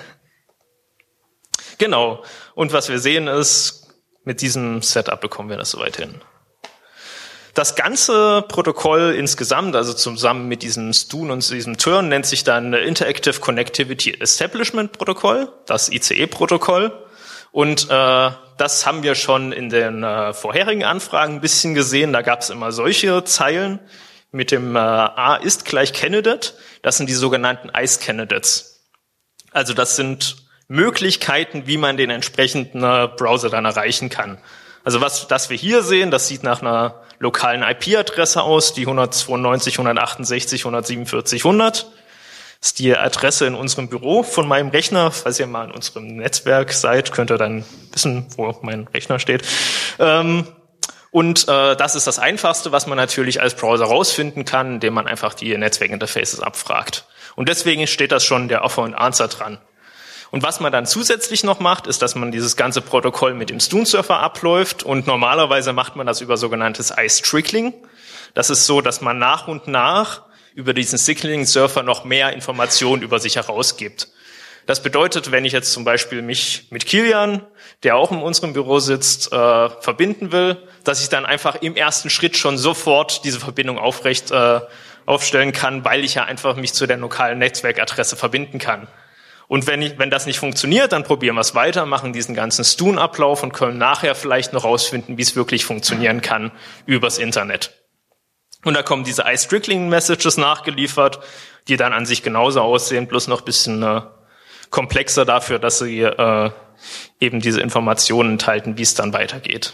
Genau. Und was wir sehen ist, mit diesem Setup bekommen wir das soweit hin. Das ganze Protokoll insgesamt, also zusammen mit diesem Stoon und diesem Turn, nennt sich dann Interactive Connectivity Establishment Protokoll, das I C E-Protokoll. Und äh, das haben wir schon in den äh, vorherigen Anfragen ein bisschen gesehen. Da gab es immer solche Zeilen mit dem äh, A ist gleich Candidate. Das sind die sogenannten I C E Candidates. Also das sind Möglichkeiten, wie man den entsprechenden äh, Browser dann erreichen kann. Also was das wir hier sehen, das sieht nach einer lokalen I P-Adresse aus, die hundertzweiundneunzig, hundertachtundsechzig, hundertsiebenundvierzig, hundert. Das ist die Adresse in unserem Büro von meinem Rechner. Falls ihr mal in unserem Netzwerk seid, könnt ihr dann wissen, wo mein Rechner steht. Ähm, und äh, das ist das Einfachste, was man natürlich als Browser rausfinden kann, indem man einfach die Netzwerkinterfaces abfragt. Und deswegen steht das schon der Offer und Answer dran. Und was man dann zusätzlich noch macht, ist, dass man dieses ganze Protokoll mit dem Stoon-Surfer abläuft. Und normalerweise macht man das über sogenanntes Ice-Trickling. Das ist so, dass man nach und nach über diesen Signaling-Surfer noch mehr Informationen über sich herausgibt. Das bedeutet, wenn ich jetzt zum Beispiel mich mit Kilian, der auch in unserem Büro sitzt, äh, verbinden will, dass ich dann einfach im ersten Schritt schon sofort diese Verbindung aufrecht äh, aufstellen kann, weil ich ja einfach mich zu der lokalen Netzwerkadresse verbinden kann. Und wenn, ich, wenn das nicht funktioniert, dann probieren wir es weiter, machen diesen ganzen Stoon-Ablauf und können nachher vielleicht noch rausfinden, wie es wirklich funktionieren kann übers Internet. Und da kommen diese Ice-Trickling-Messages nachgeliefert, die dann an sich genauso aussehen, bloß noch ein bisschen äh, komplexer dafür, dass sie äh, eben diese Informationen enthalten, wie es dann weitergeht.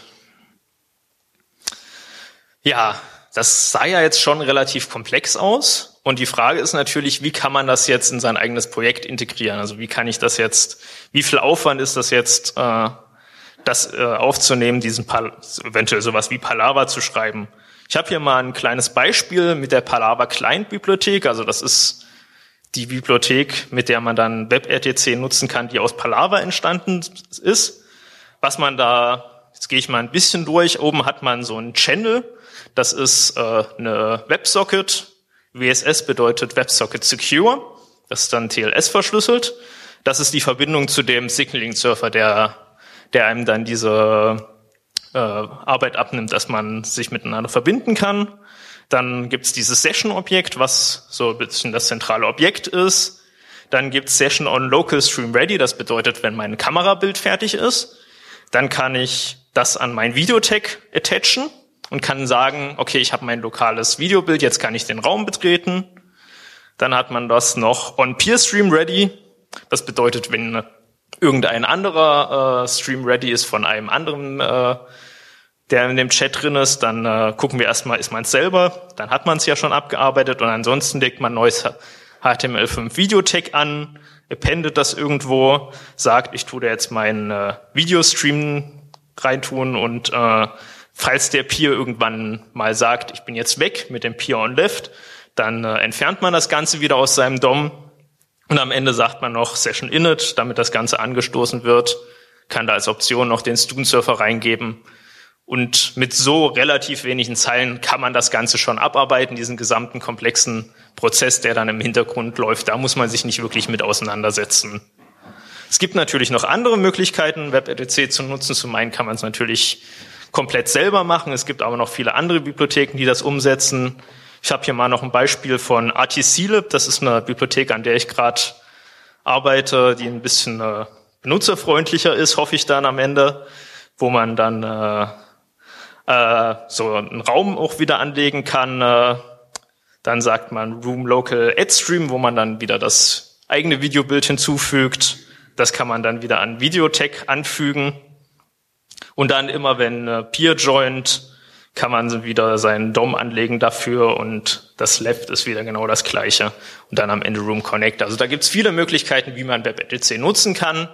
Ja, das sah ja jetzt schon relativ komplex aus. Und die Frage ist natürlich, wie kann man das jetzt in sein eigenes Projekt integrieren? Also wie kann ich das jetzt, wie viel Aufwand ist das jetzt, äh, das äh, aufzunehmen, diesen Pal- eventuell sowas wie Palaver zu schreiben? Ich habe hier mal ein kleines Beispiel mit der Palaver Client Bibliothek. Also das ist die Bibliothek, mit der man dann WebRTC nutzen kann, die aus Palaver entstanden ist. Was man da, jetzt gehe ich mal ein bisschen durch, oben hat man so einen Channel, das ist äh, eine WebSocket. W S S bedeutet WebSocket Secure, das ist dann T L S verschlüsselt. Das ist die Verbindung zu dem Signaling-Surfer, der der einem dann diese äh, Arbeit abnimmt, dass man sich miteinander verbinden kann. Dann gibt's dieses Session-Objekt, was so ein bisschen das zentrale Objekt ist. Dann gibt's Session on Local Stream Ready, das bedeutet, wenn mein Kamerabild fertig ist, dann kann ich das an mein Videotag attachen und kann sagen, okay, ich habe mein lokales Videobild, jetzt kann ich den Raum betreten. Dann hat man das noch on Peer Stream Ready. Das bedeutet, wenn irgendein anderer äh, Stream ready ist von einem anderen, äh, der in dem Chat drin ist, dann äh, gucken wir erstmal, ist man es selber, dann hat man es ja schon abgearbeitet und ansonsten legt man neues H T M L fünf Videotag an, appendet das irgendwo, sagt, ich tue da jetzt meinen äh, Videostream reintun und äh, falls der Peer irgendwann mal sagt, ich bin jetzt weg mit dem Peer on Left, dann äh, entfernt man das Ganze wieder aus seinem D O M und am Ende sagt man noch Session Init, damit das Ganze angestoßen wird, kann da als Option noch den Stun-Surfer reingeben und mit so relativ wenigen Zeilen kann man das Ganze schon abarbeiten, diesen gesamten komplexen Prozess, der dann im Hintergrund läuft, da muss man sich nicht wirklich mit auseinandersetzen. Es gibt natürlich noch andere Möglichkeiten, WebRTC zu nutzen. Zum einen kann man es natürlich komplett selber machen. Es gibt aber noch viele andere Bibliotheken, die das umsetzen. Ich habe hier mal noch ein Beispiel von R T C Lib. Das ist eine Bibliothek, an der ich gerade arbeite, die ein bisschen äh, benutzerfreundlicher ist, hoffe ich dann am Ende, wo man dann äh, äh, so einen Raum auch wieder anlegen kann. Äh, dann sagt man Room Local Add Stream, wo man dann wieder das eigene Videobild hinzufügt. Das kann man dann wieder an Videotag anfügen. Und dann immer, wenn äh, Peer joint, kann man wieder seinen D O M anlegen dafür und das Left ist wieder genau das Gleiche. Und dann am Ende Room Connect. Also da gibt's viele Möglichkeiten, wie man WebRTC nutzen kann.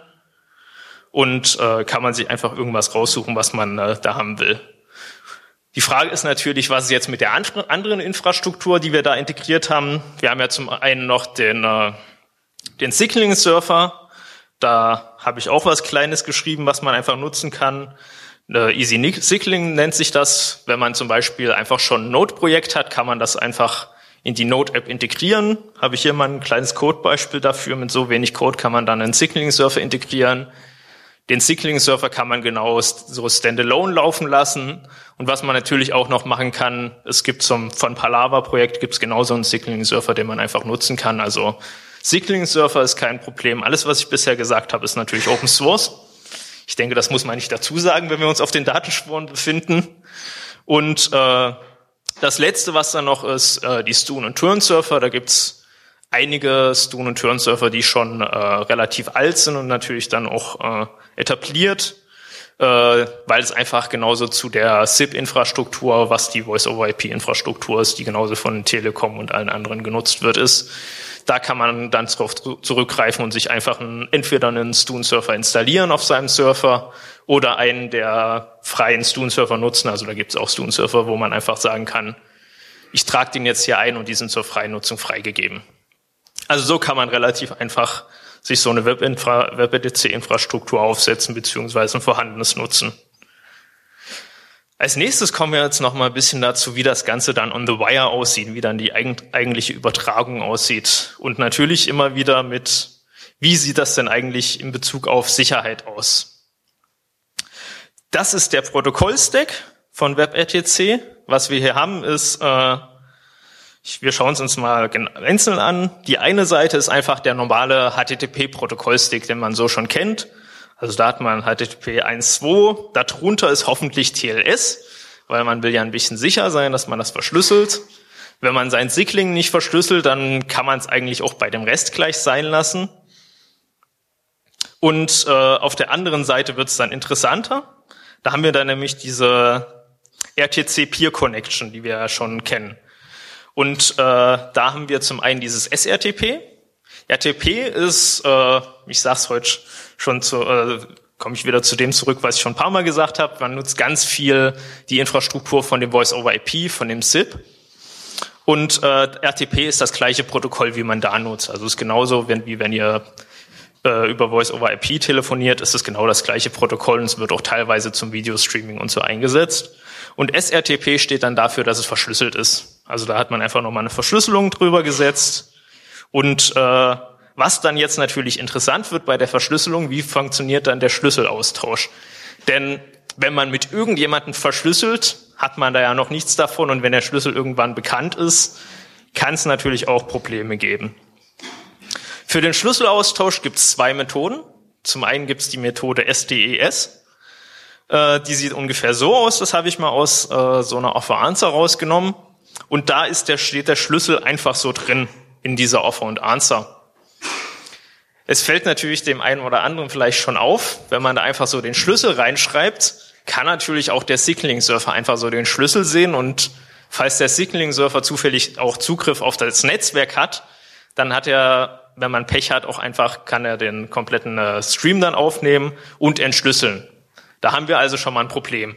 Und äh, kann man sich einfach irgendwas raussuchen, was man äh, da haben will. Die Frage ist natürlich, was ist jetzt mit der anderen Infrastruktur, die wir da integriert haben. Wir haben ja zum einen noch den, äh, den Signaling-Surfer. Da habe ich auch was Kleines geschrieben, was man einfach nutzen kann. Äh, Easy Signaling nennt sich das. Wenn man zum Beispiel einfach schon ein Node-Projekt hat, kann man das einfach in die Node-App integrieren. Habe ich hier mal ein kleines Codebeispiel dafür. Mit so wenig Code kann man dann einen Signaling-Surfer integrieren. Den Signaling-Surfer kann man genau so standalone laufen lassen. Und was man natürlich auch noch machen kann, es gibt zum von Palava-Projekt gibt es genauso einen Signaling-Surfer, den man einfach nutzen kann. Also Signaling-Surfer ist kein Problem. Alles, was ich bisher gesagt habe, ist natürlich Open Source. Ich denke, das muss man nicht dazu sagen, wenn wir uns auf den Datenspuren befinden. Und äh, das Letzte, was dann noch ist, äh, die Stun- und Turn-Surfer. Da gibt's einige Stun- und Turn-Surfer, die schon äh, relativ alt sind und natürlich dann auch äh, etabliert, äh, weil es einfach genauso zu der S I P-Infrastruktur, was die Voice-over-I P-Infrastruktur ist, die genauso von Telekom und allen anderen genutzt wird, ist. Da kann man dann darauf zurückgreifen und sich einfach einen, entweder einen Stun-Surfer installieren auf seinem Surfer oder einen der freien Stun-Surfer nutzen. Also da gibt es auch Stun-Surfer, wo man einfach sagen kann, ich trage den jetzt hier ein und die sind zur freien Nutzung freigegeben. Also so kann man relativ einfach sich so eine WebRTC-Infrastruktur aufsetzen beziehungsweise ein vorhandenes nutzen. Als nächstes kommen wir jetzt noch mal ein bisschen dazu, wie das Ganze dann on the wire aussieht, wie dann die eigentliche Übertragung aussieht. Und natürlich immer wieder mit, wie sieht das denn eigentlich in Bezug auf Sicherheit aus? Das ist der Protokollstack von WebRTC. Was wir hier haben ist, äh, wir schauen es uns mal einzeln an. Die eine Seite ist einfach der normale H T T P-Protokollstack, den man so schon kennt. Also da hat man H T T P eins Punkt zwei, darunter ist hoffentlich T L S, weil man will ja ein bisschen sicher sein, dass man das verschlüsselt. Wenn man sein Signaling nicht verschlüsselt, dann kann man es eigentlich auch bei dem Rest gleich sein lassen. Und äh, auf der anderen Seite wird es dann interessanter. Da haben wir dann nämlich diese R T C Peer Connection, die wir ja schon kennen. Und äh, da haben wir zum einen dieses S R T P. R T P ist, äh, ich sag's heute schon, zu, äh, komme ich wieder zu dem zurück, was ich schon ein paar Mal gesagt habe. Man nutzt ganz viel die Infrastruktur von dem Voice-over-I P, von dem S I P. Und äh, R T P ist das gleiche Protokoll, wie man da nutzt. Also es ist genauso, wenn, wie wenn ihr äh, über Voice-over-I P telefoniert, ist es genau das gleiche Protokoll und es wird auch teilweise zum Videostreaming und so eingesetzt. Und S R T P steht dann dafür, dass es verschlüsselt ist. Also da hat man einfach nochmal eine Verschlüsselung drüber gesetzt. Und äh, Was dann jetzt natürlich interessant wird bei der Verschlüsselung, wie funktioniert dann der Schlüsselaustausch? Denn wenn man mit irgendjemandem verschlüsselt, hat man da ja noch nichts davon, und wenn der Schlüssel irgendwann bekannt ist, kann es natürlich auch Probleme geben. Für den Schlüsselaustausch gibt es zwei Methoden. Zum einen gibt es die Methode S D E S. Äh, die sieht ungefähr so aus, das habe ich mal aus äh, so einer Offer Answer rausgenommen. Und da ist der, steht der Schlüssel einfach so drin in dieser Offer und Answer. Es fällt natürlich dem einen oder anderen vielleicht schon auf, wenn man da einfach so den Schlüssel reinschreibt, kann natürlich auch der Signaling-Surfer einfach so den Schlüssel sehen, und falls der Signaling-Surfer zufällig auch Zugriff auf das Netzwerk hat, dann hat er, wenn man Pech hat, auch einfach, kann er den kompletten äh, Stream dann aufnehmen und entschlüsseln. Da haben wir also schon mal ein Problem.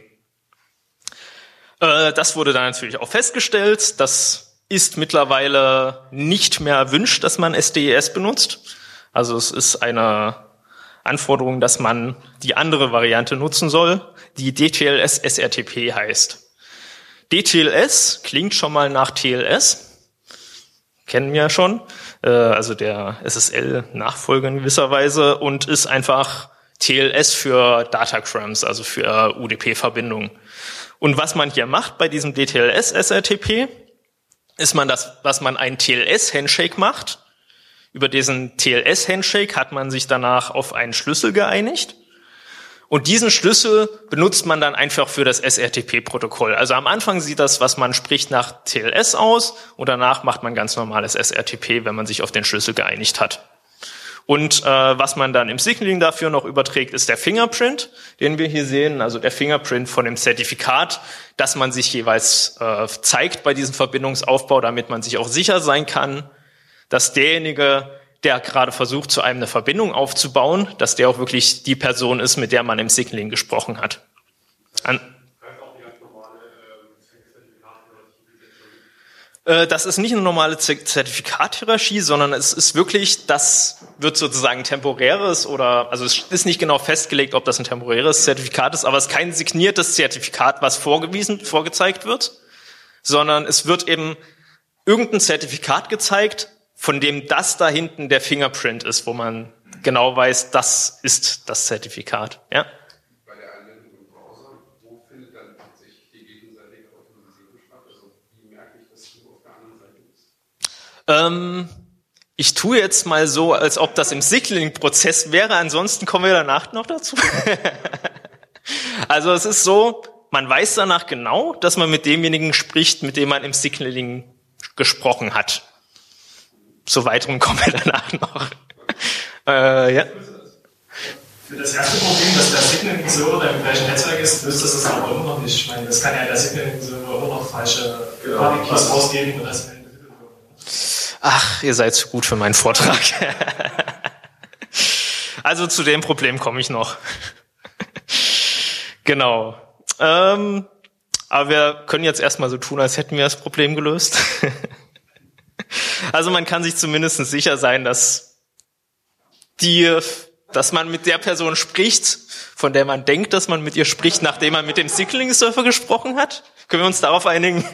Äh, das wurde dann natürlich auch festgestellt. Das ist mittlerweile nicht mehr erwünscht, dass man S D E S benutzt. Also es ist eine Anforderung, dass man die andere Variante nutzen soll, die D T L S S R T P heißt. D T L S klingt schon mal nach T L S, kennen wir ja schon, äh, also der S S L-Nachfolger in gewisser Weise, und ist einfach T L S für Datagrams, also für U D P-Verbindungen. Und was man hier macht bei diesem D T L S S R T P, ist man das, was man einen T L S-Handshake macht. Über diesen T L S-Handshake hat man sich danach auf einen Schlüssel geeinigt. Und diesen Schlüssel benutzt man dann einfach für das S R T P-Protokoll. Also am Anfang sieht das, was man spricht, nach T L S aus, und danach macht man ganz normales S R T P, wenn man sich auf den Schlüssel geeinigt hat. Und äh, was man dann im Signaling dafür noch überträgt, ist der Fingerprint, den wir hier sehen, also der Fingerprint von dem Zertifikat, das man sich jeweils äh, zeigt bei diesem Verbindungsaufbau, damit man sich auch sicher sein kann, dass derjenige, der gerade versucht, zu einem eine Verbindung aufzubauen, dass der auch wirklich die Person ist, mit der man im Signaling gesprochen hat. An Das ist nicht eine normale Zertifikathierarchie, sondern es ist wirklich, das wird sozusagen temporäres, oder, also es ist nicht genau festgelegt, ob das ein temporäres Zertifikat ist, aber es ist kein signiertes Zertifikat, was vorgewiesen, vorgezeigt wird, sondern es wird eben irgendein Zertifikat gezeigt, von dem das da hinten der Fingerprint ist, wo man genau weiß, das ist das Zertifikat. Ja? Bei der Anwendung im Browser, wo findet dann tatsächlich die gegenseitige Automatisierung statt? Also wie merke ich, dass du auf der anderen Seite bist? Ähm, ich tue jetzt mal so, als ob das im Signaling-Prozess wäre, ansonsten kommen wir danach noch dazu. Also es ist so, man weiß danach genau, dass man mit demjenigen spricht, mit dem man im Signaling gesprochen hat. Zu weiteren kommen wir danach noch. Äh, ja. Für das erste Problem, dass der Signaling-Server im gleichen Netzwerk ist, löst das das aber immer noch nicht. Ich meine, das kann ja der Signaling-Server immer noch falsche Public Keys ausgeben und das. Ach, ihr seid zu gut für meinen Vortrag. Also zu dem Problem komme ich noch. Genau. Ähm, aber wir können jetzt erstmal so tun, als hätten wir das Problem gelöst. Also man kann sich zumindest sicher sein, dass die, dass man mit der Person spricht, von der man denkt, dass man mit ihr spricht, nachdem man mit dem Signaling-Server gesprochen hat. Können wir uns darauf einigen?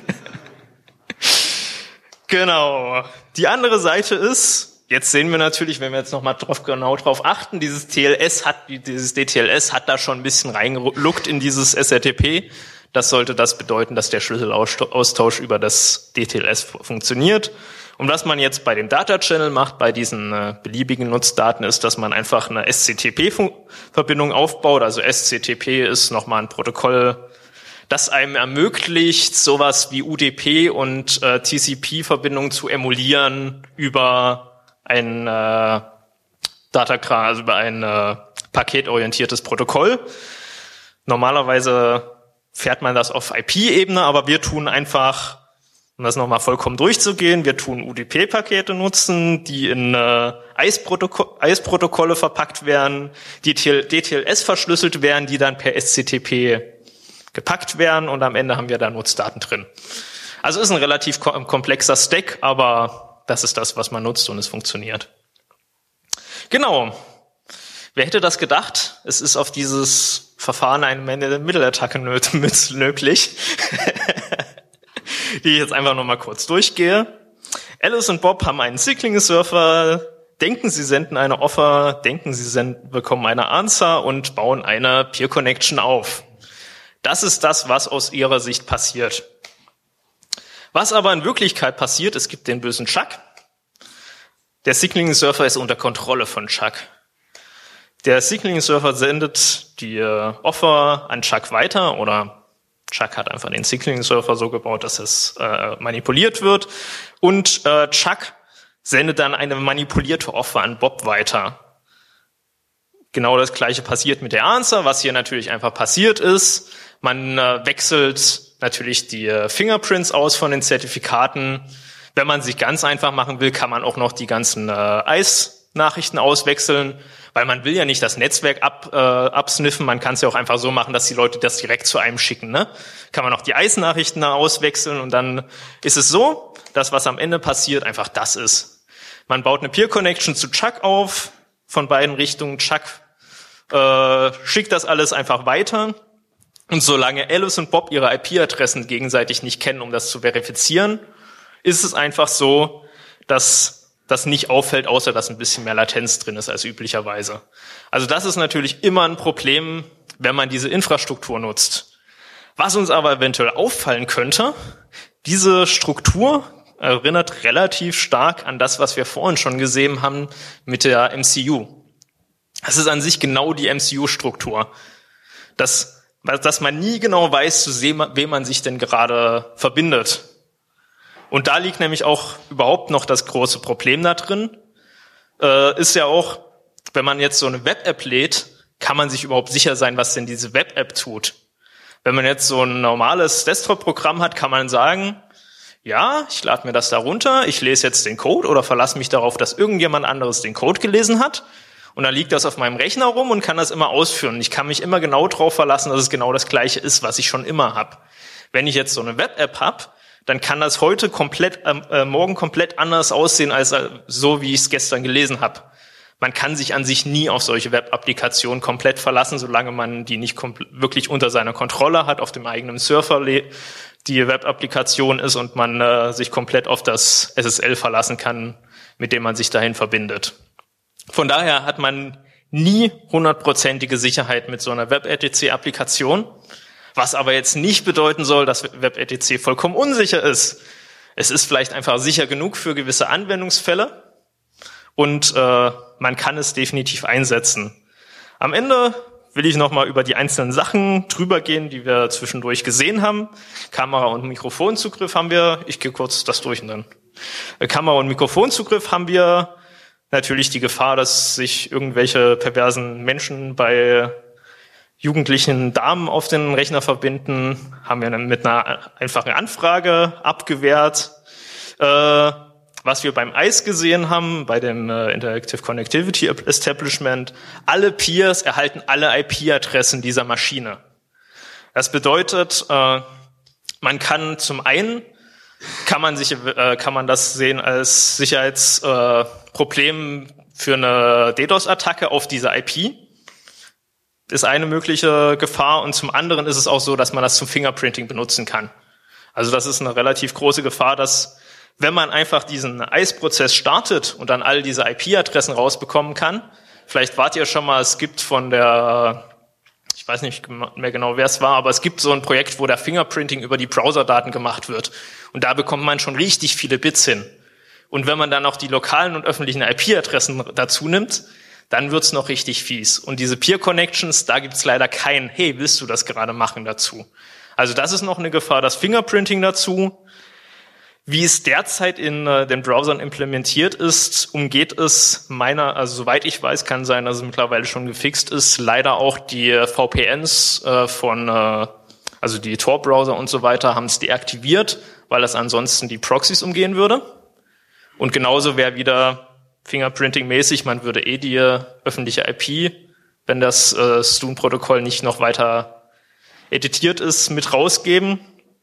Genau. Die andere Seite ist, jetzt sehen wir natürlich, wenn wir jetzt nochmal drauf, genau drauf achten, dieses T L S hat, dieses D T L S hat da schon ein bisschen reingeluckt in dieses S R T P. Das sollte das bedeuten, dass der Schlüsselaustausch über das D T L S funktioniert. Und was man jetzt bei dem Data Channel macht, bei diesen äh, beliebigen Nutzdaten, ist, dass man einfach eine S C T P-Verbindung aufbaut. Also S C T P ist nochmal ein Protokoll, das einem ermöglicht, sowas wie U D P und äh, T C P-Verbindungen zu emulieren über ein äh, Datagram, also über ein äh, paketorientiertes Protokoll. Normalerweise fährt man das auf I P-Ebene, aber wir tun einfach, um das nochmal vollkommen durchzugehen, wir tun U D P-Pakete nutzen, die in äh, I C E-Protokolle verpackt werden, die D T L S verschlüsselt werden, die dann per S C T P gepackt werden, und am Ende haben wir da Nutzdaten drin. Also ist ein relativ komplexer Stack, aber das ist das, was man nutzt, und es funktioniert. Genau. Wer hätte das gedacht? Es ist auf dieses Verfahren eine Man-in-the-Middle-Attacke möglich, die ich jetzt einfach nochmal kurz durchgehe. Alice und Bob haben einen Signaling-Server, denken, sie senden eine Offer, denken, sie senden, bekommen eine Answer und bauen eine Peer Connection auf. Das ist das, was aus ihrer Sicht passiert. Was aber in Wirklichkeit passiert, es gibt den bösen Chuck. Der Signaling-Surfer ist unter Kontrolle von Chuck. Der Signaling-Surfer sendet die äh, Offer an Chuck weiter, oder Chuck hat einfach den Signaling-Surfer so gebaut, dass es äh, manipuliert wird. Und äh, Chuck sendet dann eine manipulierte Offer an Bob weiter. Genau das Gleiche passiert mit der Answer. Was hier natürlich einfach passiert ist, man äh, wechselt natürlich die äh, Fingerprints aus von den Zertifikaten. Wenn man sich ganz einfach machen will, kann man auch noch die ganzen äh, I C E-Nachrichten auswechseln, weil man will ja nicht das Netzwerk ab, äh, absniffen. Man kann es ja auch einfach so machen, dass die Leute das direkt zu einem schicken. Ne? Kann man auch die I C E-Nachrichten auswechseln und dann ist es so, dass was am Ende passiert, einfach das ist. Man baut eine Peer-Connection zu Chuck auf, von beiden Richtungen. Chuck äh, schickt das alles einfach weiter. Und solange Alice und Bob ihre I P-Adressen gegenseitig nicht kennen, um das zu verifizieren, ist es einfach so, dass das nicht auffällt, außer dass ein bisschen mehr Latenz drin ist als üblicherweise. Also das ist natürlich immer ein Problem, wenn man diese Infrastruktur nutzt. Was uns aber eventuell auffallen könnte, diese Struktur erinnert relativ stark an das, was wir vorhin schon gesehen haben mit der M C U. Das ist an sich genau die M C U-Struktur. Das, dass man nie genau weiß, zu wem man sich denn gerade verbindet. Und da liegt nämlich auch überhaupt noch das große Problem da drin. Äh, ist ja auch, wenn man jetzt so eine Web-App lädt, kann man sich überhaupt sicher sein, was denn diese Web-App tut. Wenn man jetzt so ein normales Desktop-Programm hat, kann man sagen, ja, ich lade mir das da runter, ich lese jetzt den Code oder verlasse mich darauf, dass irgendjemand anderes den Code gelesen hat. Und dann liegt das auf meinem Rechner rum und kann das immer ausführen. Ich kann mich immer genau darauf verlassen, dass es genau das Gleiche ist, was ich schon immer habe. Wenn ich jetzt so eine Web-App habe, dann kann das heute komplett, äh, morgen komplett anders aussehen, als äh, so, wie ich es gestern gelesen habe. Man kann sich an sich nie auf solche Web-Applikationen komplett verlassen, solange man die nicht wirklich unter seiner Kontrolle hat, auf dem eigenen Surfer die Web-Applikation ist und man äh, sich komplett auf das S S L verlassen kann, mit dem man sich dahin verbindet. Von daher hat man nie hundertprozentige Sicherheit mit so einer Web-R T C-Applikation, was aber jetzt nicht bedeuten soll, dass Web-R T C vollkommen unsicher ist. Es ist vielleicht einfach sicher genug für gewisse Anwendungsfälle und äh, man kann es definitiv einsetzen. Am Ende will ich nochmal über die einzelnen Sachen drüber gehen, die wir zwischendurch gesehen haben. Kamera- und Mikrofonzugriff haben wir, ich gehe kurz das durch und dann. Kamera- und Mikrofonzugriff haben wir natürlich die Gefahr, dass sich irgendwelche perversen Menschen bei jugendlichen Damen auf den Rechner verbinden, haben wir dann mit einer einfachen Anfrage abgewehrt. Äh, was wir beim I C E gesehen haben, bei dem äh, Interactive Connectivity Establishment, alle Peers erhalten alle I P-Adressen dieser Maschine. Das bedeutet, äh, man kann zum einen, kann man sich, äh, kann man das sehen als Sicherheitsproblem äh, für eine DDoS-Attacke auf diese I P. Ist eine mögliche Gefahr und zum anderen ist es auch so, dass man das zum Fingerprinting benutzen kann. Also das ist eine relativ große Gefahr, dass wenn man einfach diesen I C E-Prozess startet und dann all diese I P-Adressen rausbekommen kann, vielleicht wart ihr schon mal, es gibt von der, ich weiß nicht mehr genau, wer es war, aber es gibt so ein Projekt, wo der Fingerprinting über die Browserdaten gemacht wird und da bekommt man schon richtig viele Bits hin. Und wenn man dann auch die lokalen und öffentlichen I P-Adressen dazu nimmt, dann wird's noch richtig fies. Und diese Peer-Connections, da gibt's leider kein, hey, willst du das gerade machen dazu? Also das ist noch eine Gefahr, das Fingerprinting dazu. Wie es derzeit in äh, den Browsern implementiert ist, umgeht es meiner, also soweit ich weiß, kann sein, dass es mittlerweile schon gefixt ist, leider auch die V P Ns äh, von, äh, also die Tor-Browser und so weiter, haben es deaktiviert, weil das ansonsten die Proxys umgehen würde. Und genauso wäre wieder Fingerprinting-mäßig, man würde eh die äh, öffentliche I P, wenn das äh, Stun-Protokoll nicht noch weiter editiert ist, mit rausgeben.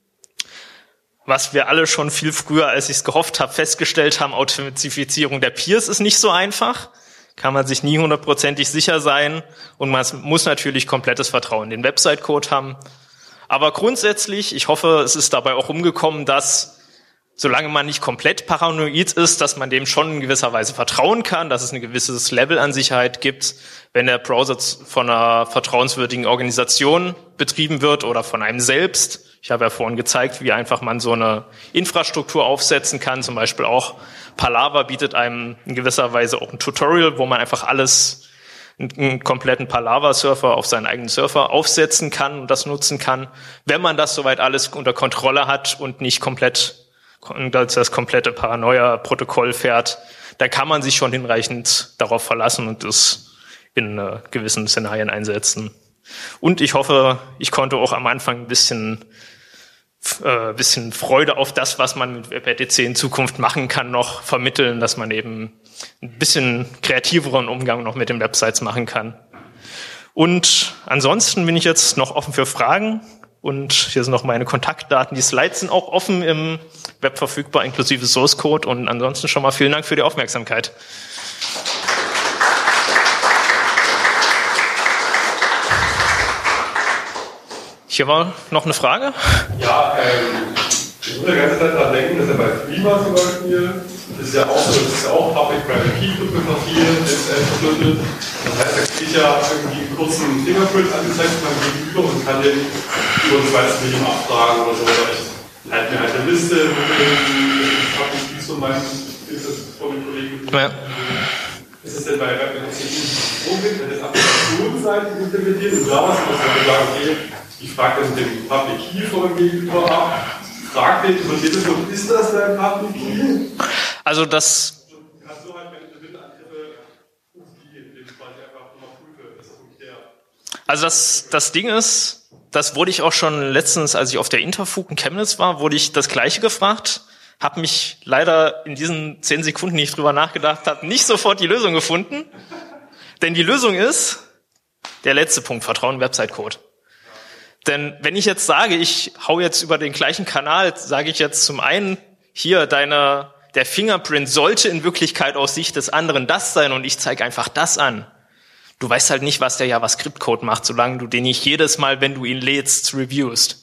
Was wir alle schon viel früher, als ich es gehofft habe, festgestellt haben, Authentifizierung der Peers ist nicht so einfach. Kann man sich nie hundertprozentig sicher sein. Und man muss natürlich komplettes Vertrauen in den Website-Code haben. Aber grundsätzlich, ich hoffe, es ist dabei auch rumgekommen, dass solange man nicht komplett paranoid ist, dass man dem schon in gewisser Weise vertrauen kann, dass es ein gewisses Level an Sicherheit gibt, wenn der Browser von einer vertrauenswürdigen Organisation betrieben wird oder von einem selbst. Ich habe ja vorhin gezeigt, wie einfach man so eine Infrastruktur aufsetzen kann. Zum Beispiel auch Palaver bietet einem in gewisser Weise auch ein Tutorial, wo man einfach alles, einen kompletten Palaver-Surfer auf seinen eigenen Surfer aufsetzen kann und das nutzen kann, wenn man das soweit alles unter Kontrolle hat und nicht komplett das komplette Paranoia-Protokoll fährt, dann kann man sich schon hinreichend darauf verlassen und das in äh, gewissen Szenarien einsetzen. Und ich hoffe, ich konnte auch am Anfang ein bisschen, äh, bisschen Freude auf das, was man mit WebRTC in Zukunft machen kann, noch vermitteln, dass man eben ein bisschen kreativeren Umgang noch mit den Websites machen kann. Und ansonsten bin ich jetzt noch offen für Fragen. Und hier sind noch meine Kontaktdaten. Die Slides sind auch offen im Web verfügbar, inklusive Source Code. Und ansonsten schon mal vielen Dank für die Aufmerksamkeit. Hier war noch eine Frage. Ja, ähm, ich muss die ganze Zeit daran denken, dass ja bei Threema zum Beispiel, das ist ja auch so, das ist ja auch Public-Private Key-Kryptographie, ist verschlüsselt. Das heißt, da kriege ich ja irgendwie einen kurzen Fingerprint angezeigt von meinem Gegenüber und kann den über ein zweites Medium abfragen oder so. Oder ich halte mir halt eine Liste mit den Public Keys von meinem, ist das von den Kollegen. Ja. Ist es denn bei WebRTC Problem, wenn das applikationsseitig implementiert und da was, dass man sagt, okay, ich frage dann den Public Key von dem Gegenüber ab, frage den, über Telefon, ist das der Public Key? Also das... Kannst du halt, wenn du Windangriffe umgehen, indem du quasi einfach nur mal prüfe, ist das okay? Also das, das Ding ist, das wurde ich auch schon letztens, als ich auf der Interfug in Chemnitz war, wurde ich das Gleiche gefragt, habe mich leider in diesen zehn Sekunden, die ich drüber nachgedacht habe, nicht sofort die Lösung gefunden. Denn die Lösung ist der letzte Punkt, Vertrauen Website-Code. Denn wenn ich jetzt sage, ich hau jetzt über den gleichen Kanal, sage ich jetzt zum einen, hier, deine, der Fingerprint sollte in Wirklichkeit aus Sicht des anderen das sein und ich zeige einfach das an. Du weißt halt nicht, was der JavaScript-Code macht, solange du den nicht jedes Mal, wenn du ihn lädst, reviewst.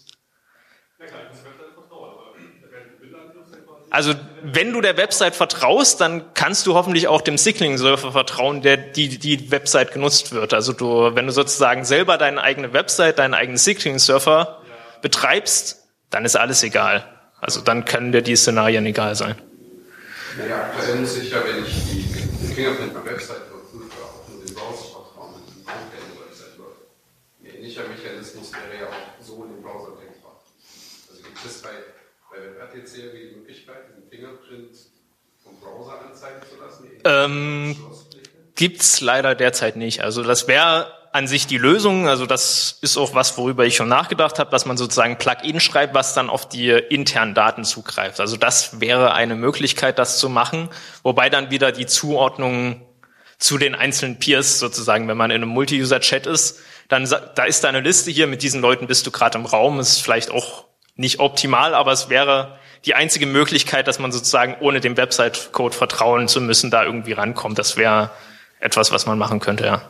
Also wenn du der Website vertraust, dann kannst du hoffentlich auch dem Signaling-Server vertrauen, der die die Website genutzt wird. Also du, wenn du sozusagen selber deine eigene Website, deinen eigenen Signaling-Server betreibst, dann ist alles egal. Also dann können dir die Szenarien egal sein. Naja, aktuell muss ich ja, wenn ich die Fingerprint bei Website überprüfe, auch nur den Browser vertrauen, wenn die Website läuft. Ein ähnlicher Mechanismus wäre ja auch so in den Browser denkbar. Also gibt es bei Bei WebRTC die Möglichkeit, diesen Fingerprint vom Browser anzeigen zu lassen? Ähm, gibt's leider derzeit nicht. Also das wäre an sich die Lösung. Also das ist auch was, worüber ich schon nachgedacht habe, dass man sozusagen Plugin schreibt, was dann auf die internen Daten zugreift. Also das wäre eine Möglichkeit, das zu machen. Wobei dann wieder die Zuordnung zu den einzelnen Peers sozusagen, wenn man in einem Multi-User-Chat ist, dann da ist da eine Liste hier, mit diesen Leuten bist du gerade im Raum, ist vielleicht auch nicht optimal, aber es wäre die einzige Möglichkeit, dass man sozusagen ohne dem Website-Code vertrauen zu müssen, da irgendwie rankommt. Das wäre etwas, was man machen könnte, ja.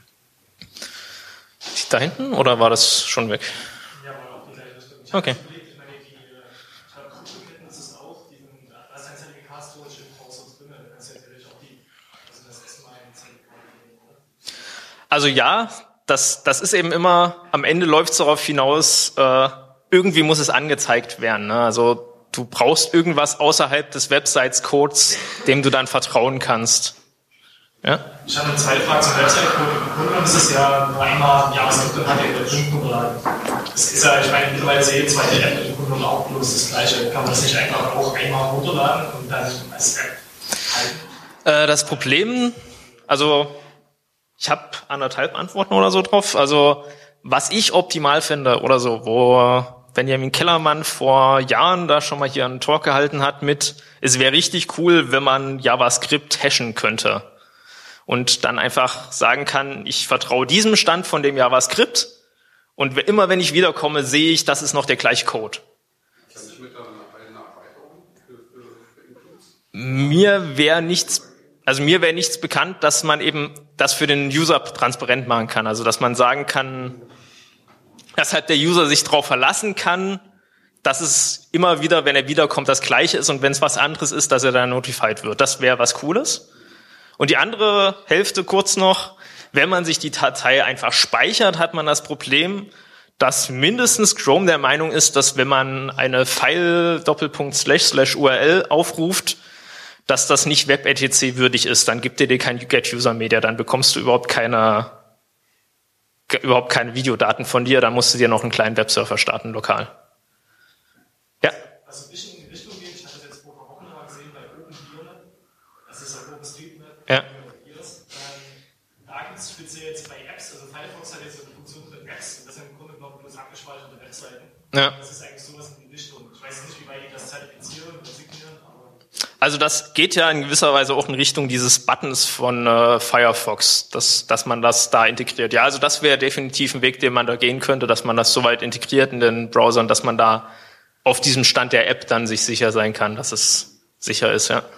Da hinten oder war das schon weg? Ja, war auch die gleiche Richtung. Ich okay. Ich meine, die Kryptoketten ist es auch, diesen, da ist ein Zertifikat storage im Browser drin, da kannst du natürlich auch die, also das erstmal ein Zertifikat nehmen, oder? Also ja, das, das ist eben immer, am Ende läuft es darauf hinaus, äh, irgendwie muss es angezeigt werden. Ne? Also du brauchst irgendwas außerhalb des Websites-Codes, dem du dann vertrauen kannst. Ja? Ich habe eine zweite Frage zum Website-Code. Im Grunde genommen ist es ja nur einmal JavaScript und H T M L runterladen. Das ist ja, ich meine, mittlerweile sehe ich zweite App im Grunde genommen auch bloß das Gleiche. Kann man das nicht einfach auch einmal runterladen und dann als App halten? Äh, das Problem, also ich habe anderthalb Antworten oder so drauf. Also was ich optimal finde oder so, wo Benjamin Kellermann vor Jahren da schon mal hier einen Talk gehalten hat mit, es wäre richtig cool, wenn man JavaScript hashen könnte. Und dann einfach sagen kann, ich vertraue diesem Stand von dem JavaScript und immer wenn ich wiederkomme, sehe ich, das ist noch der gleiche Code. Mir wäre nichts, also mir wäre nichts bekannt, dass man eben das für den User transparent machen kann. Also dass man sagen kann, dass halt der User sich darauf verlassen kann, dass es immer wieder, wenn er wiederkommt, das Gleiche ist und wenn es was anderes ist, dass er dann notified wird. Das wäre was Cooles. Und die andere Hälfte kurz noch, wenn man sich die Datei einfach speichert, hat man das Problem, dass mindestens Chrome der Meinung ist, dass wenn man eine File Doppelpunkt Slash Slash U R L aufruft, dass das nicht WebRTC würdig ist. Dann gibt er dir kein Get User Media, dann bekommst du überhaupt keine, überhaupt keine Videodaten von dir, dann musst du dir noch einen kleinen Webserver starten, lokal. Ja? Also ein bisschen in die Richtung geht, ich hatte das jetzt vor ein paar Wochen mal gesehen bei OpenViolet, das ist halt OpenStreetMap, ja. Da gibt es speziell jetzt bei Apps, also Firefox hat jetzt so eine Funktion mit Apps, und das sind im Grunde genommen bloß abgespeicherte Webseiten. Ja. Das ist eigentlich sowas in die Richtung. Ich weiß nicht, wie weit die das zertifizieren oder signieren, aber... Also das geht ja in gewisser Weise auch in Richtung dieses Buttons von äh, Firefox, dass, dass man das da integriert. Ja, also das wäre definitiv ein Weg, den man da gehen könnte, dass man das so weit integriert in den Browsern, dass man da auf diesem Stand der App dann sich sicher sein kann, dass es sicher ist, ja.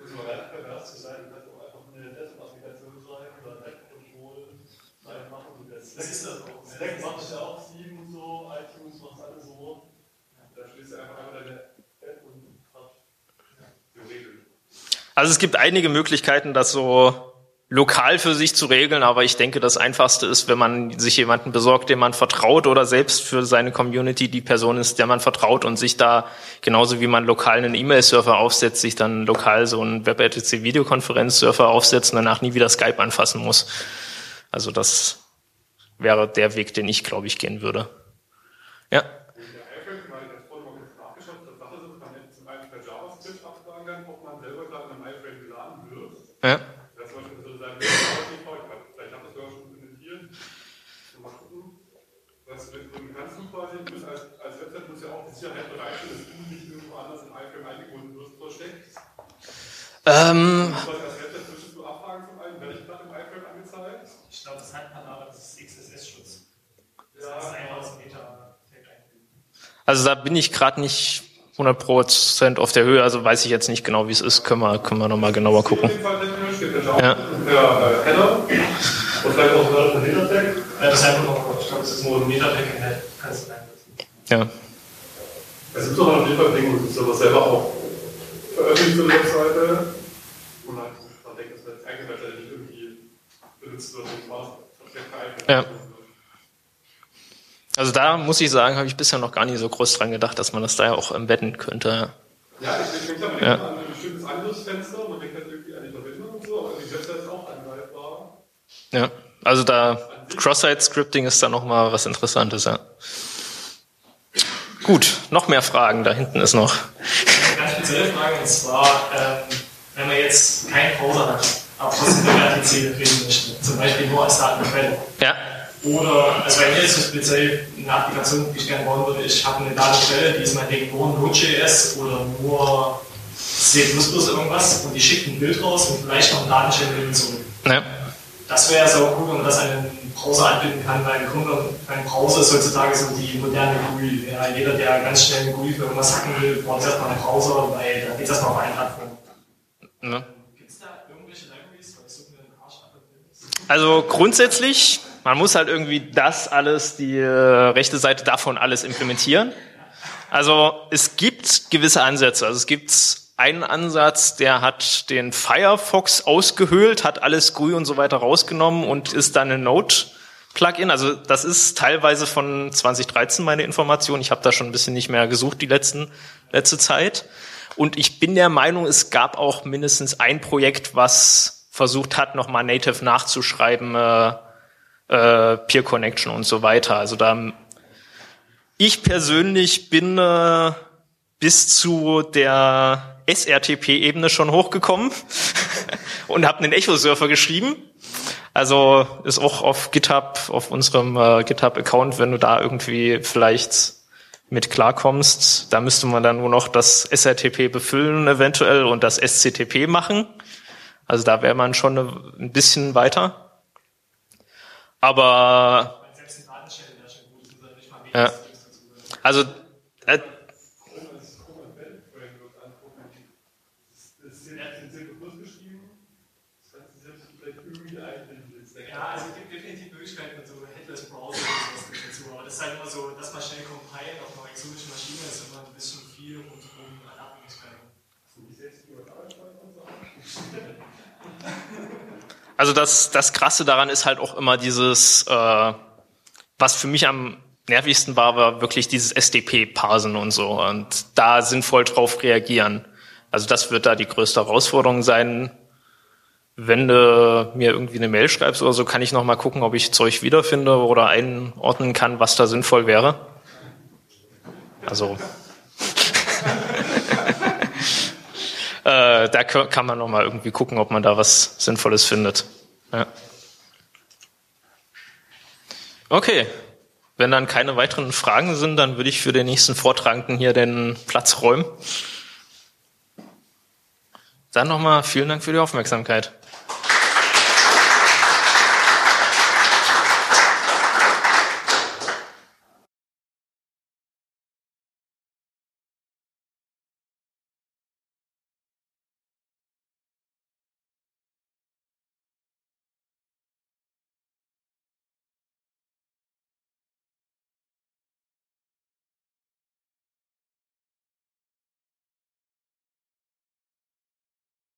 Das ist das auch. Slack macht es ja auch, Steam und so, iTunes macht es alles so. Da schließt du einfach einmal deine App und theoretisch. Also es gibt einige Möglichkeiten, das so lokal für sich zu regeln, aber ich denke, das Einfachste ist, wenn man sich jemanden besorgt, dem man vertraut oder selbst für seine Community die Person ist, der man vertraut und sich da, genauso wie man lokal einen E-Mail-Server aufsetzt, sich dann lokal so einen WebRTC-Videokonferenz-Server aufsetzt und danach nie wieder Skype anfassen muss. Also das wäre der Weg, den ich, glaube ich, gehen würde. Ja. Der iFrame, weil ich das vorhin mal kurz nachgeschaut habe, Sache ist, man hätte zum einen per JavaScript abfragen kann, ob man selber gerade in einem iFrame geladen wird. Ja. Das zum Beispiel so sein, vielleicht hat das sogar schon implementiert. Mal gucken. Was du kannst du quasi, du bist als, als Website musst ja auch die Sicherheit bereitstellen, dass du nicht irgendwo anders in iFrame eingebunden wirst, versteckt. Ähm. Was als Website müsstest du abfragen zum einen, werde ich gerade im iFrame angezeigt? Ich glaube, das hat man aber, das ist X S S-Schutz. Das Ja. heißt, einfach aus dem Meta-Tag einfügen. Also da bin ich gerade nicht hundert Prozent auf der Höhe, also weiß ich jetzt nicht genau, wie es ist. Können wir, können wir nochmal genauer gucken. Auf jeden Fall technisch steht der Java Ja. und der äh, Header. Und vielleicht auch ein Meta-Tag. Ja, das ist einfach noch, ich glaube, das ist nur ein Meta-Tag im Head. Kannst du einsetzen. Ja. Es gibt auch noch ein Lieferding, das ist aber selber auch veröffentlicht auf der Webseite. Und halt, man denkt, dass das eigene Webseite nicht irgendwie benutzt wird, und was versteckt geeignet Ja. Also da muss ich sagen, habe ich bisher noch gar nicht so groß dran gedacht, dass man das da ja auch embedden könnte. Ja, ich denke, man denkt Ja. an ein bestimmtes Angriffsfenster, man denkt halt irgendwie an die Verbindung und so, aber die Webseite ist auch angreifbar. Ja. Also da Cross-Site-Scripting ist da nochmal was Interessantes, ja. Gut, noch mehr Fragen, da hinten ist noch. Eine ganz spezielle Frage, und zwar, ähm, wenn man jetzt keinen Browser hat, aber trotzdem den R T C reden möchte, zum Beispiel nur als Datenquelle. Ja. Oder, also bei mir ist es speziell eine Applikation, die ich gerne bauen würde, ich habe eine Datenquelle, die ist meinetwegen nur Node.js oder nur C plus plus irgendwas und die schickt ein Bild raus und vielleicht noch einen Datenchannel zurück. Ja. Das wäre so cool, wenn man das an einen Browser anbinden kann, weil im Grunde ein Browser ist heutzutage so die moderne G U I. Ja, jeder, der ganz schnell eine G U I für irgendwas hacken will, braucht erstmal einen Browser, weil da geht es erstmal auf eine Plattform. Ja. Gibt es da irgendwelche Libraries? Weil ich suche mir den Arsch ab. Also grundsätzlich, man muss halt irgendwie das alles, die äh, rechte Seite davon alles implementieren. Also es gibt gewisse Ansätze. Also es gibt einen Ansatz, der hat den Firefox ausgehöhlt, hat alles G U I und so weiter rausgenommen und ist dann ein Node-Plugin. Also das ist teilweise von zwanzig dreizehn meine Information. Ich habe da schon ein bisschen nicht mehr gesucht die letzten letzte Zeit. Und ich bin der Meinung, es gab auch mindestens ein Projekt, was versucht hat, nochmal Native nachzuschreiben, äh, äh, Peer Connection und so weiter. Also da, ich persönlich bin äh, bis zu der S R T P-Ebene schon hochgekommen und habe einen Echo-Surfer geschrieben. Also ist auch auf GitHub, auf unserem äh, GitHub-Account, wenn du da irgendwie vielleicht mit klarkommst, da müsste man dann nur noch das S R T P befüllen eventuell und das S C T P machen. Also da wäre man schon ein bisschen weiter. Aber ja, also äh, Ja, also es gibt definitiv Möglichkeiten mit so Headless Browser und sowas dazu, aber das ist halt immer so, dass man schnell compilen auf einer exotischen Maschine ist immer Also das, das Krasse daran ist halt auch immer dieses, äh, was für mich am nervigsten war, war wirklich dieses S D P-Parsen und so und da sinnvoll drauf reagieren. Also das wird da die größte Herausforderung sein. Wenn du mir irgendwie eine Mail schreibst oder so, kann ich noch mal gucken, ob ich Zeug wiederfinde oder einordnen kann, was da sinnvoll wäre. Also äh, da kann man noch mal irgendwie gucken, ob man da was Sinnvolles findet. Ja. Okay, wenn dann keine weiteren Fragen sind, dann würde ich für den nächsten Vortragenden hier den Platz räumen. Dann nochmal vielen Dank für die Aufmerksamkeit.